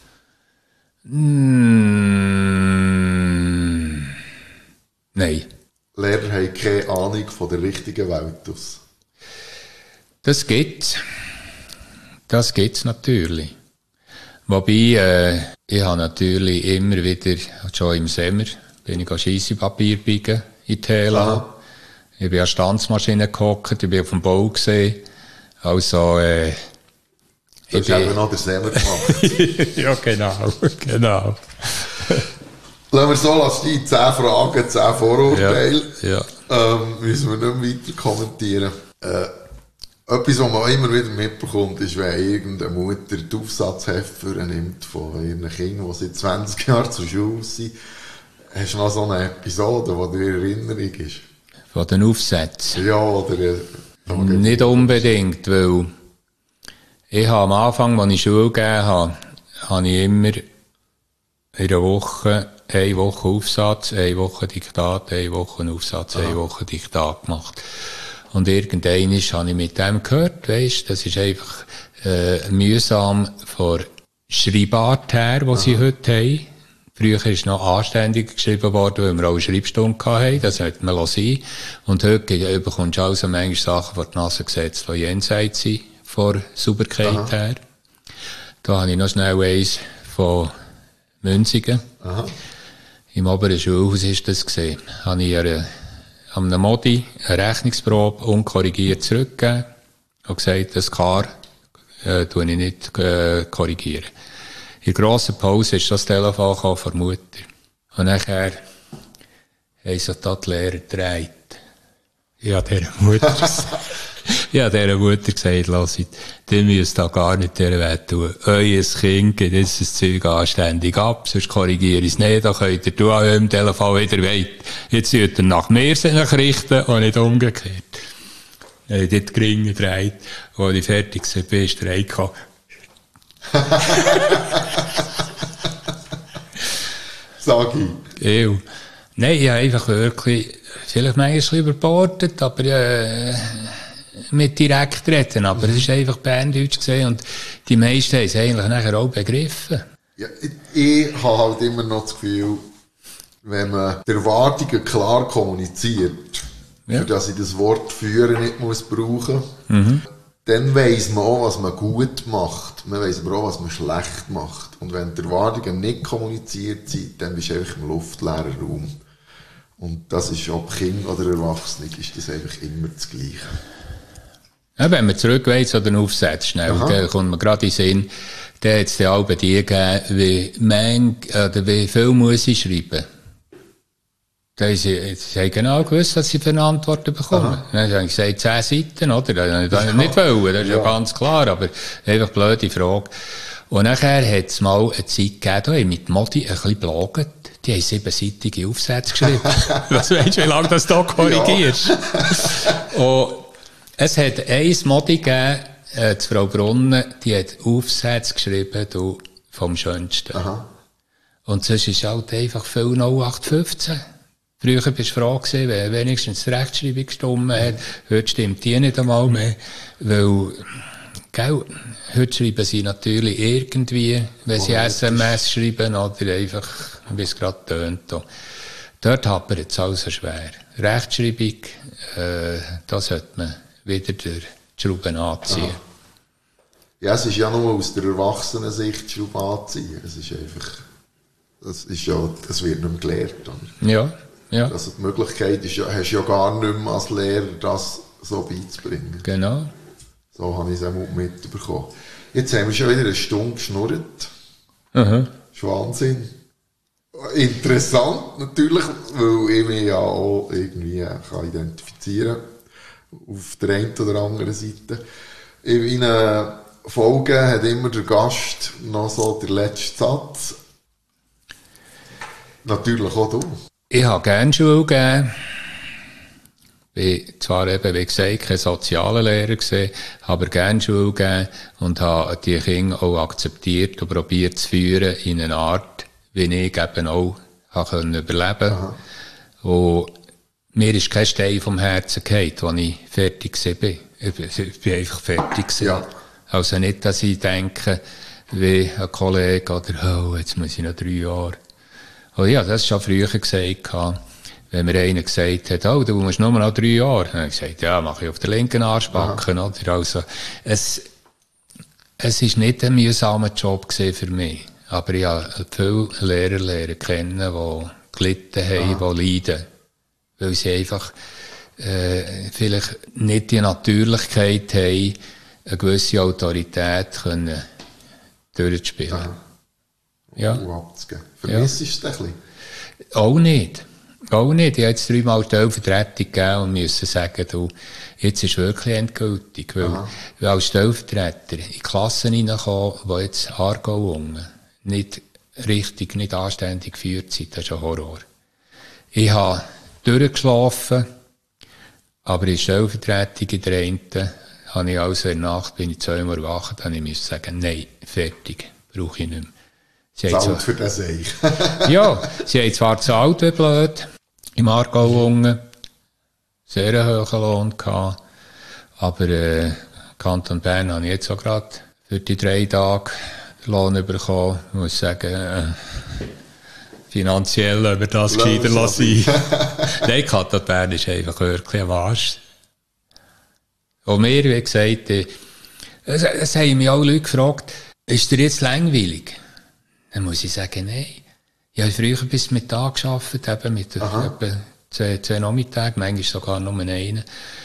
Nein. Lehrer haben keine Ahnung von der richtigen Welt aus. Das gibt's. Das gibt's natürlich. Wobei, ich habe natürlich immer wieder, schon im Sommer, bin ich Scheissepapier biegen in Tela. Ich bin an Stanzmaschinen gehockt, ich bin auf dem Bau gesehen. Also, du hast eben noch den Sommer gemacht. ja, genau. Lassen wir so stehen, 10 Fragen, 10 Vorurteile. Ja. Müssen wir nicht mehr weiter kommentieren. Etwas, was man immer wieder mitbekommt, ist, wenn irgendeine Mutter die Aufsatzhefte nimmt von ihren Kindern, die seit 20 Jahren zur Schule sind. Hast du noch so eine Episode, die dir in Erinnerung ist? Von den Aufsätzen? Ja, oder... Nicht unbedingt, weil ich habe am Anfang, als ich Schule gegeben habe ich immer in einer Woche, eine Woche Aufsatz, eine Woche Diktat, eine Woche Aufsatz, eine Woche Diktat gemacht. Und irgendwann habe ich mit dem gehört, weisst, das ist einfach mühsam von Schreibart her, die sie heute haben. Früher ist noch anständig geschrieben worden, weil wir auch eine Schreibstunde hatten, das hätte man sein. Und heute bekommst du also manchmal Sachen vor die Nase gesetzt, die jenseits sind, von Sauberkeit her. Da habe ich noch schnell eins von Münzigen. Im oberen Schulhaus ist das gesehen. Habe ich an einem Modi eine Rechnungsprobe unkorrigiert zurückgegeben und gesagt, das K tue ich nicht korrigieren. In der grossen Pause ist das Telefon von der Mutter. Und nachher haben sich da die Lehrer gedreht. Ich habe dieser Mutter gesagt, lasst, die müsst da gar nicht dieser Welt tun. Euer Kind geht jetzt das Zeug anständig ab, sonst korrigiere ich es nicht, da könnt ihr an eurem Telefon wieder weit. Jetzt sollt ihr nach mir richten und nicht umgekehrt. Ich habe dort die Ringe gedreht, als ich fertig war, ist der Eika. Sag ich. Nein, ich habe einfach wirklich, vielleicht manchmal überbordet, aber mit direkt reden, aber es ist einfach Berndeutsch gesehen und die meisten haben es eigentlich nachher auch begriffen. Ja, ich habe halt immer noch das Gefühl, wenn man die Erwartungen klar kommuniziert, für dass ich das Wort führen nicht muss brauchen, dann weiss man auch, was man gut macht. Man weiss aber auch, was man schlecht macht. Und wenn die Erwartungen nicht kommuniziert sind, dann bist du einfach im luftleeren Raum. Und das ist, ob Kind oder Erwachsene, ist das einfach immer das Gleiche. Ja, wenn man zurückweist oder einen Aufsatz schnell, dann kommt man gerade in den Sinn, dann hat es dann auch bei dir gegeben, wie viel muss ich schreiben? Sie haben genau gewusst, dass sie für eine Antwort bekommen. Dann habe ich gesagt, 10 Seiten, oder? Das habe ich nicht wollen, das ist ja ganz klar, aber einfach blöde Frage. Und nachher hat es mal eine Zeit gegeben, da haben mit Modi ein bisschen blogget. Die haben 7-seitige Aufsätze geschrieben. Was weisst du, wie lange das da korrigierst? Und es hat ein Modi gegeben, die Frau Brunnen, die hat Aufsätze geschrieben, du, vom Schönsten. Und sonst ist halt einfach viel 0815. Früher bist du froh gewesen, wenn wenigstens die Rechtschreibung gestimmt hat. Heute stimmt die nicht einmal mehr. Weil, gell, heute schreiben sie natürlich irgendwie, wenn sie SMS schreiben oder einfach, wie es gerade tönt. Dort hapert es also schwer. Rechtschreibung, da sollte man wieder durch die Schrauben anziehen. Ja, es ist ja nur aus der Erwachsenensicht die Schrauben anziehen. Es ist einfach, das wird nicht mehr gelehrt. Oder? Ja. Also die Möglichkeit ist, hast du ja gar nicht mehr als Lehrer, das so beizubringen. Genau. So habe ich es auch mitbekommen. Jetzt haben wir schon wieder eine Stunde geschnurrt. Das ist Wahnsinn. Interessant natürlich, weil ich mich ja auch irgendwie kann identifizieren auf der einen oder anderen Seite. In einer Folge hat immer der Gast noch so den letzten Satz. Natürlich auch du. Ich habe gerne Schule gegeben. Bin zwar eben, wie gesagt, kein sozialer Lehrer gewesen, aber gerne Schule gegeben und habe die Kinder auch akzeptiert und probiert zu führen in eine Art, wie ich eben auch überleben konnte. Und mir ist kein Stein vom Herzen gefallen, als ich fertig war. Ich bin einfach fertig gewesen. Ja. Also nicht, dass ich denke, wie ein Kollege, oder, oh, jetzt muss ich noch 3 Jahre. Und ja, das schon früher gesagt, wenn mir einer gesagt hat, oh, du musst nur noch 3 Jahre. Dann habe ich gesagt, ja, mache ich auf der linken Arschbacken, oder? Also, es ist nicht ein mühsamer Job gewesen für mich. Aber ich habe viele Lehrer kennen, die gelitten haben, die leiden. Weil sie einfach, vielleicht nicht die Natürlichkeit haben, eine gewisse Autorität können durchzuspielen. Aha. Ja. Abzugeben. Vermisst du es ein bisschen? Auch nicht. Auch nicht. Ich habe jetzt 3-mal Stellvertretung gegeben und musste sagen, du, jetzt ist wirklich endgültig. Weil als Stellvertreter in Klassen reinkommen, die jetzt Aargau nicht richtig, nicht anständig geführt sind, das ist ein Horror. Ich habe durchgeschlafen, aber in Stellvertretung in der einen, habe ich also in der Nacht, bin ich 2 Uhr wach, dann musste ich sagen, nein, fertig, brauche ich nicht mehr. Zahlt für das Eich. Ja, sie haben zwar gezahlt wie blöd, im Aargau unten, sehr einen hohen Lohn gehabt, aber Kanton Bern habe ich jetzt auch gerade für die 3 Tage Lohn bekommen. Ich muss sagen, finanziell über das gescheiter lassen. Nein, Kanton Bern ist einfach wirklich ein Arsch. Und mir, wie gesagt, es haben mich alle Leute gefragt, ist dir jetzt langweilig? Dann muss ich sagen, nein. Ich habe früher bis Mittag gearbeitet, eben mit etwa 2 Nachmittagen, manchmal sogar nur einen.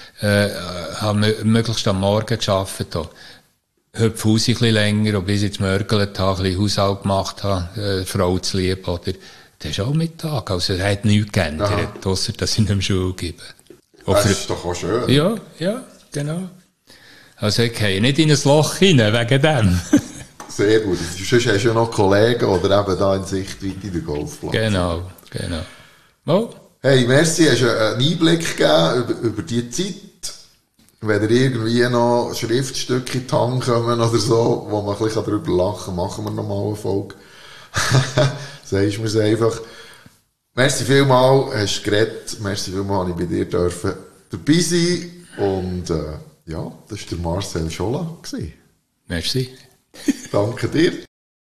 Habe möglichst am Morgen gearbeitet. Heute Fuß ein bisschen länger, und bis ich jetzt mörgelt habe, ein bisschen Haushalt gemacht habe, Frau zu lieb, oder, das ist auch Mittag. Also, er hat nichts geändert, ausser dass ich nicht mehr Schule gebe. Das ist doch auch schön. Ja, genau. Also, ich gehe nicht in ein Loch hinein, wegen dem. Sehr gut. Sonst hast du ja noch Kollegen oder eben da in Sichtweite in der Golfplatz. Genau. Oh. Hey, merci, hast du einen Einblick gegeben über die Zeit. Wenn ihr irgendwie noch Schriftstücke in die Hand kommen oder so, wo man ein bisschen darüber lachen kann, machen wir nochmal eine Folge. Sagst du mir es einfach. Merci vielmals, hast du geredet. Merci vielmals, habe ich bei dir dürfen dabei sein. Und ja, das war der Marcel Scholla. Merci. Danke dir.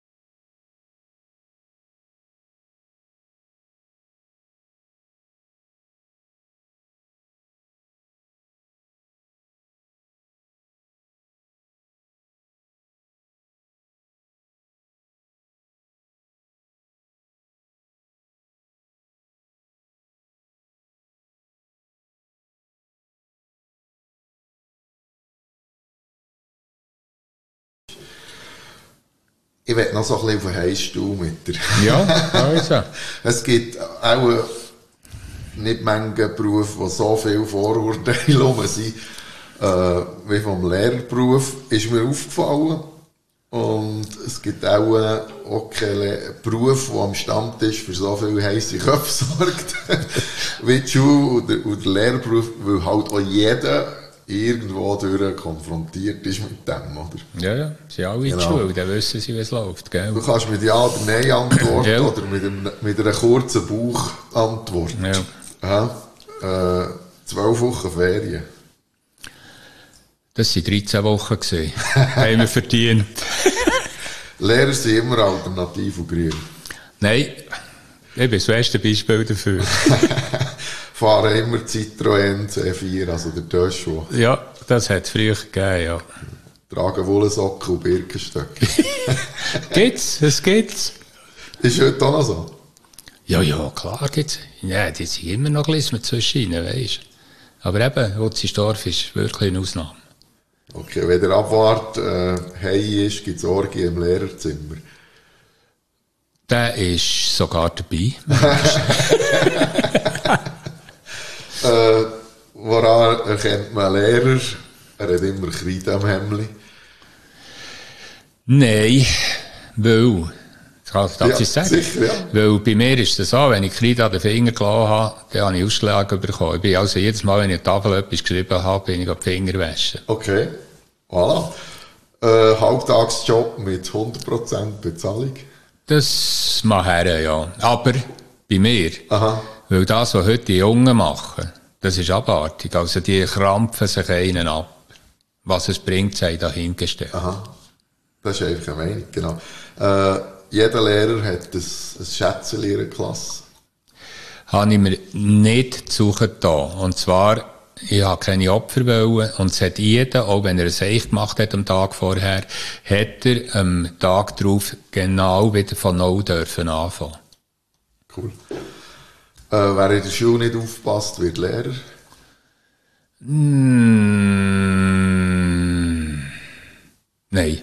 Ich will noch so ein bisschen auf den Heisstuhl mit dir. Ja, also. Es gibt auch nicht Menge Berufe, wo so viele Vorurteile rum sind, wie vom Lehrerberuf, ist mir aufgefallen. Und es gibt auch keinen Beruf, der am Stammtisch für so viele heisse Köpfe sorgt, wie die Schule und der Lehrerberuf, weil halt auch jeder irgendwo durch konfrontiert ist mit dem, oder? Ja, sie sind alle in der Schule, dann wissen sie, wie es läuft, gell? Du kannst mit Ja oder Nein antworten, Ja. oder mit einer kurzen Bauchantwort. Ja. 12 Wochen Ferien. Das waren 13 Wochen gewesen. Haben wir verdient. Lehrer sind immer alternativ und grün. Nein, ich bin das beste Beispiel dafür. Fahren immer Citroën C4, also der Joshua. Ja, das hat es früher gegeben, ja. Tragen Wollsocken und Birkenstöcke. Es gibt's. Ist heute auch noch so? Ja, klar gibt's. Ja, die sind immer noch Glismen zwischen ihnen, weisst. Aber eben, Utzisdorf ist wirklich eine Ausnahme. Okay, wenn der Abwart heim ist, gibt es Orgie im Lehrerzimmer. Der ist sogar dabei. Woran erkennt man einen Lehrer? Er hat immer Kreide am Hemdli. Nein, weil Darf ich es sagen? Sicher, ja. Weil bei mir ist es so, wenn ich Kreide an den Finger gelassen habe, dann habe ich Ausschläge bekommen. Ich bin also jedes Mal, wenn ich an der Tafel etwas geschrieben habe, bin ich an die Finger waschen. Okay, voilà. Halbtagsjob mit 100% Bezahlung. Das mache ich, ja. Aber bei mir, Aha. weil das, was heute die Jungen machen, das ist abartig. Also die krampfen sich einen ab. Was es bringt, sei dahingestellt. Aha. Das ist einfach eine Meinung, genau. Jeder Lehrer hat ein Schätzchen in ihrer Klasse. Habe ich mir nicht zu suchen da. Und zwar, ich habe keine Opfer wollen. Und es hat jeder, auch wenn er ein Seich gemacht hat am Tag vorher, hat er am Tag darauf genau wieder von null dürfen anfangen. Cool. Wer in der Schule nicht aufpasst, wird Lehrer. Nein.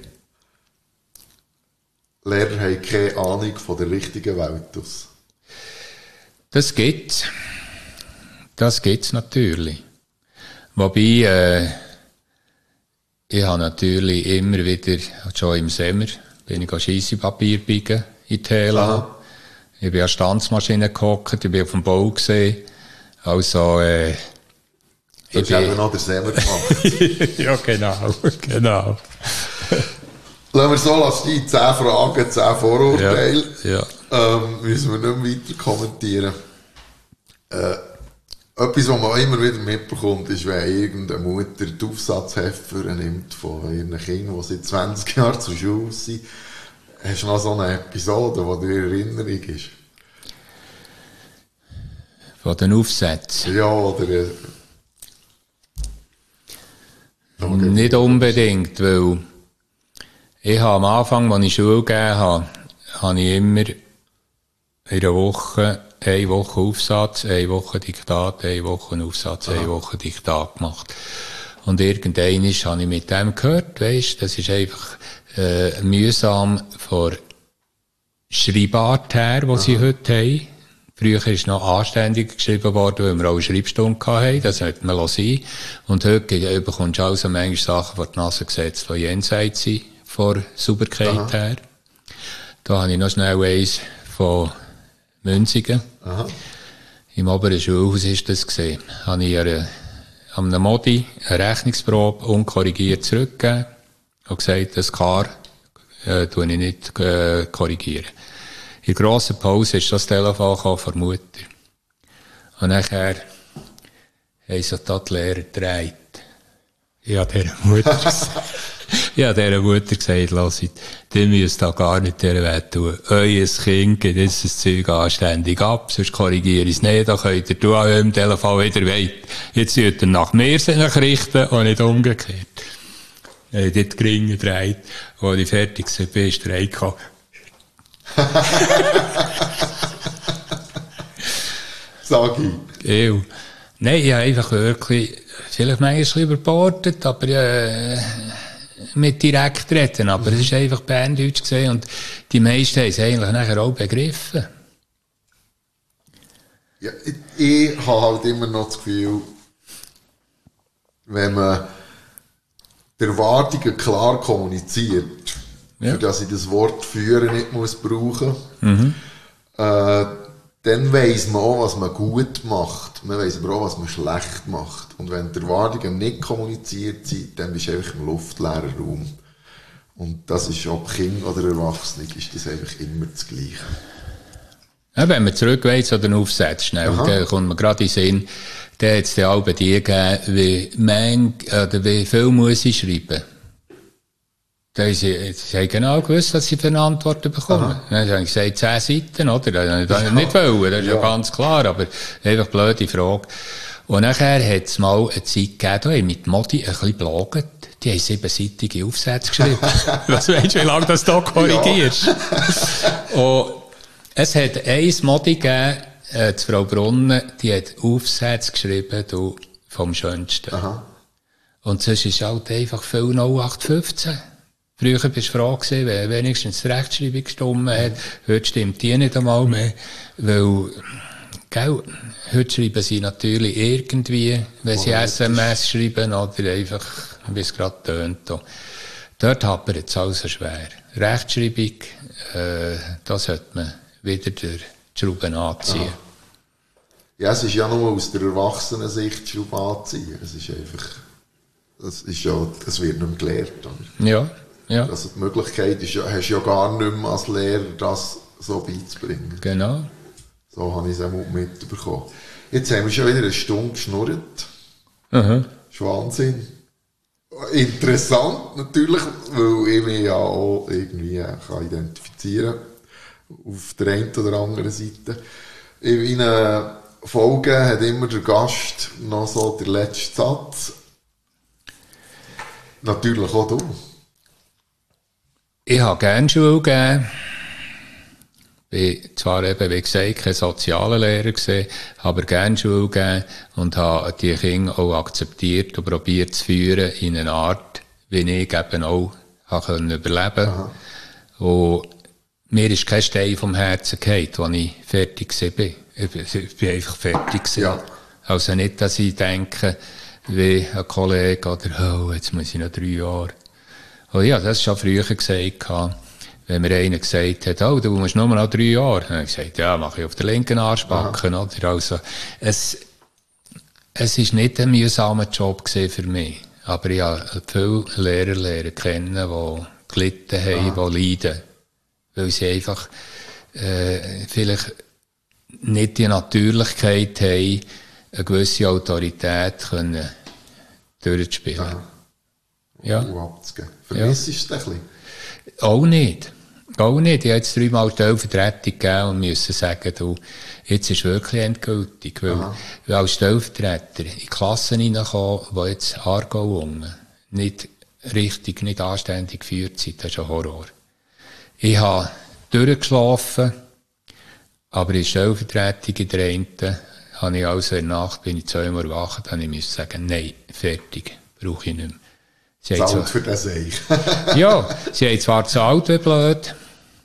Lehrer haben keine Ahnung von der richtigen Welt aus. Das gibt's. Das gibt's natürlich. Wobei, ich habe natürlich immer wieder, schon im Sommer, bin ich Scheissepapier biegen in Thela. Ich bin an Stanzmaschine gehockt, ich bin auf dem Bau gesehen. Also, Du hast eben noch den Semmer gemacht. ja, genau. Lassen wir so lassen, 10 Fragen, 10 Vorurteile. Ja. Müssen wir nicht mehr weiter kommentieren. Etwas, was man immer wieder mitbekommt, ist, wenn irgendeine Mutter die Aufsatzhefte nimmt von ihren Kindern, die seit 20 Jahren zur Schule sind. Hast du noch so eine Episode, die dir in Erinnerung ist? Von den Aufsätzen? Ja, oder... Nicht unbedingt, weil ich habe am Anfang, als ich Schule gegeben habe ich immer in einer Woche, eine Woche Aufsatz, eine Woche Diktat, eine Woche Aufsatz, eine Woche Diktat gemacht. Und irgendwann habe ich mit dem gehört, weisst, das ist einfach mühsam von Schreibart her, die sie heute haben. Früher ist noch anständig geschrieben worden, weil wir auch eine Schreibstunde hatten. Das hätte man sein. Und heute bekommst du also manchmal Sachen vor die Nase gesetzt, die jenseits sind, von Sauberkeit her. Da habe ich noch schnell eins von Münzigen. Aha. Im oberen Schulhaus ist das gesehen. Habe ich an einem Modi eine Rechnungsprobe unkorrigiert zurückgegeben und gesagt, das K tue ich nicht korrigieren. In der grossen Pause ist das Telefon von der Mutter. Und nachher haben sich da die Lehrer gedreht. Ich habe dieser Mutter gesagt, lasst, die müsst da gar nicht dieser Welt tun. Euer Kind geht jetzt das Zeug anständig ab, sonst korrigiere ich es nicht, dann könnt ihr an eurem Telefon wieder weit. Jetzt sollt ihr nach mir richten und nicht umgekehrt. Ich habe dort die Ringe gedreht, als ich fertig war, ist der Eika. Sag ich. Ew. Nein, ich habe einfach wirklich, vielleicht manchmal überbordet, aber mit direkt reden. Aber es ist einfach Berndeutsch gesehen und die meisten haben es eigentlich nachher auch begriffen. Ja, ich habe halt immer noch das Gefühl, wenn man die Erwartungen klar kommuniziert, für dass ich das Wort führen nicht muss brauchen, dann weiss man auch, was man gut macht. Man weiss aber auch, was man schlecht macht. Und wenn die Erwartungen nicht kommuniziert sind, dann bist du einfach im luftleeren Raum. Und das ist, ob Kind oder Erwachsene, ist das einfach immer das Gleiche. Ja, wenn man zurückweizt oder aufsetzt, schnell, dann kommt man gerade in den Sinn, dann hat es die Alben die gegeben, wie viel muss ich schreiben. Sie haben genau gewusst, was sie für eine Antwort bekommen. Dann habe ich gesagt, 10 Seiten, oder? Das habe ich nicht wollen, das ist ja ganz klar, aber einfach blöde Frage. Und nachher hat es mal eine Zeit gegeben, da haben mit Modi ein bisschen blogget. Die haben 7-seitige Aufsätze geschrieben. Was meinst du, wie lange das da korrigierst? Und es hat eins Modi gegeben, Frau Brunnen, die hat Aufsätze geschrieben, du, vom Schönsten. Und sonst ist halt einfach viel 0815. Früher bist du froh gewesen, wenn wenigstens die Rechtschreibung gestimmt hat. Heute stimmt die nicht einmal mehr. Weil, gell, heute schreiben sie natürlich irgendwie, wenn sie SMS schreiben, oder einfach, wie es gerade tönt. Dort hapert es also schwer. Rechtschreibung, da sollte man wieder die Schrauben anziehen. Ja, es ist ja nur aus der Erwachsenensicht die Schrauben anziehen. Es ist einfach, es wird nicht mehr gelehrt. Oder? Ja, ja. Also die Möglichkeit ist, hast du ja gar nicht mehr als Lehrer, das so beizubringen. Genau. So habe ich es auch mitbekommen. Jetzt haben wir schon wieder eine Stunde geschnurrt. Mhm. Das ist Wahnsinn. Interessant natürlich, weil ich mich ja auch irgendwie kann identifizieren auf der einen oder anderen Seite. In einer Folge hat immer der Gast noch so den letzten Satz. Natürlich auch du. Ich habe gerne Schule gegeben. Ich war zwar eben, wie gesagt, kein sozialer Lehrer gewesen, aber gerne Schule gegeben und habe die Kinder auch akzeptiert und probiert zu führen in einer Art, wie ich eben auch überleben konnte. Und mir ist kein Stein vom Herzen gefallen, als ich fertig war. Ich bin einfach fertig gewesen. Ja. Also nicht, dass ich denke, wie ein Kollege oder, jetzt muss ich noch 3 Jahre. Und ja, das schon früher gesagt, wenn mir einer gesagt hat, du musst nur noch 3 Jahre. Dann habe ich gesagt, ja, mache ich auf der linken Arschbacke, oder? Also, es ist nicht ein mühsamer Job für mich. Aber ich habe viele Lehrer kennen, die gelitten haben, die leiden. Weil sie einfach, vielleicht nicht die Natürlichkeit haben, eine gewisse Autorität können durchzuspielen. Ja. Vermisst ist es ein bisschen? Auch nicht. Auch nicht. Ich habe jetzt 3-mal Stellvertretung gegeben und musste sagen, du, jetzt ist wirklich endgültig. Weil als Stellvertreter in Klassen reinkommen, die jetzt Aargau nicht richtig, nicht anständig geführt sind, das ist ein Horror. Ich habe durchgeschlafen, aber in Stellvertretung in der einen, habe ich also in der Nacht, bin ich 2 Uhr erwacht, habe ich sagen, nein, fertig, brauche ich nicht mehr. Zahlt für das Eich. Ja, sie haben zwar gezahlt, wie blöd,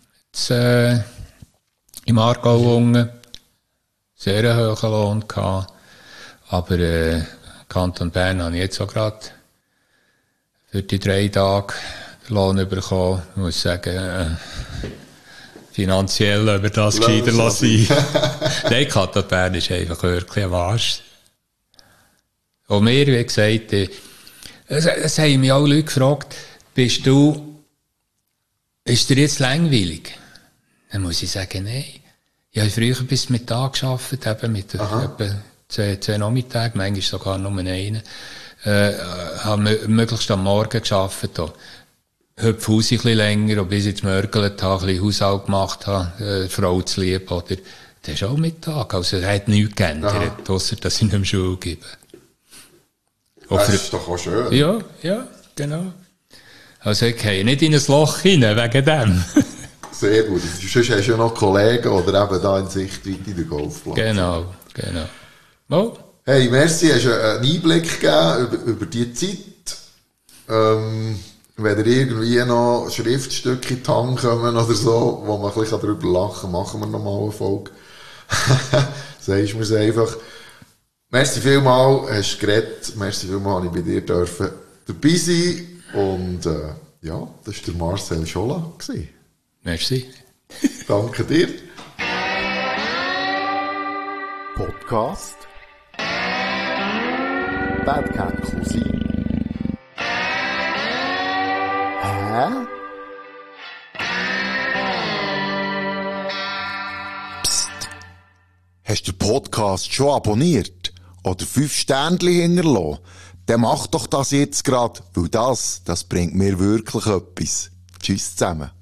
im Aargau sehr einen hohen Lohn gehabt, aber Kanton Bern habe ich jetzt auch gerade für die 3 Tage den Lohn bekommen. Ich muss sagen, finanziell über das gescheiter lassen. Nein, Kanton Bern ist einfach wirklich ein Arsch. Und mir, wie gesagt, es haben mich auch Leute gefragt, ist dir jetzt langweilig? Dann muss ich sagen, nein. Ich habe früher bis Mittag gearbeitet, eben mit etwa 2 Nachmittagen, manchmal sogar nur einen. Habe möglichst am Morgen gearbeitet. Heute Haus ein bisschen länger, und bis ich gemörgelt habe, ein bisschen Haushalt gemacht habe, Frau zu lieb, oder? Das ist auch Mittag. Also, es hat nichts geändert, ausser dass ich nicht mehr Schule gebe. Das ist doch auch schön. Ja, genau. Also ich gehe nicht in ein Loch hinein, wegen dem. Sehr gut. Sonst hast du ja noch Kollegen oder eben da in Sichtweite in der Golfplatz. Genau. Oh. Hey, merci, hast du einen Einblick gegeben über die Zeit. Wenn ihr irgendwie noch Schriftstücke in die Hand kommen oder so, wo man ein bisschen darüber lachen kann, machen wir nochmal eine Folge. Sagst du mir es einfach. Merci vielmals, hast du geredet. Merci vielmals, ich bei dir dürfen dabei sein. Und ja, das war der Marcel Scholla. Merci. Danke dir. Podcast Bad Cat Cousin. Hä? Psst. Hast du den Podcast schon abonniert? Oder 5 Sternchen hinterlassen? Dann mach doch das jetzt grad, weil das bringt mir wirklich etwas. Tschüss zusammen.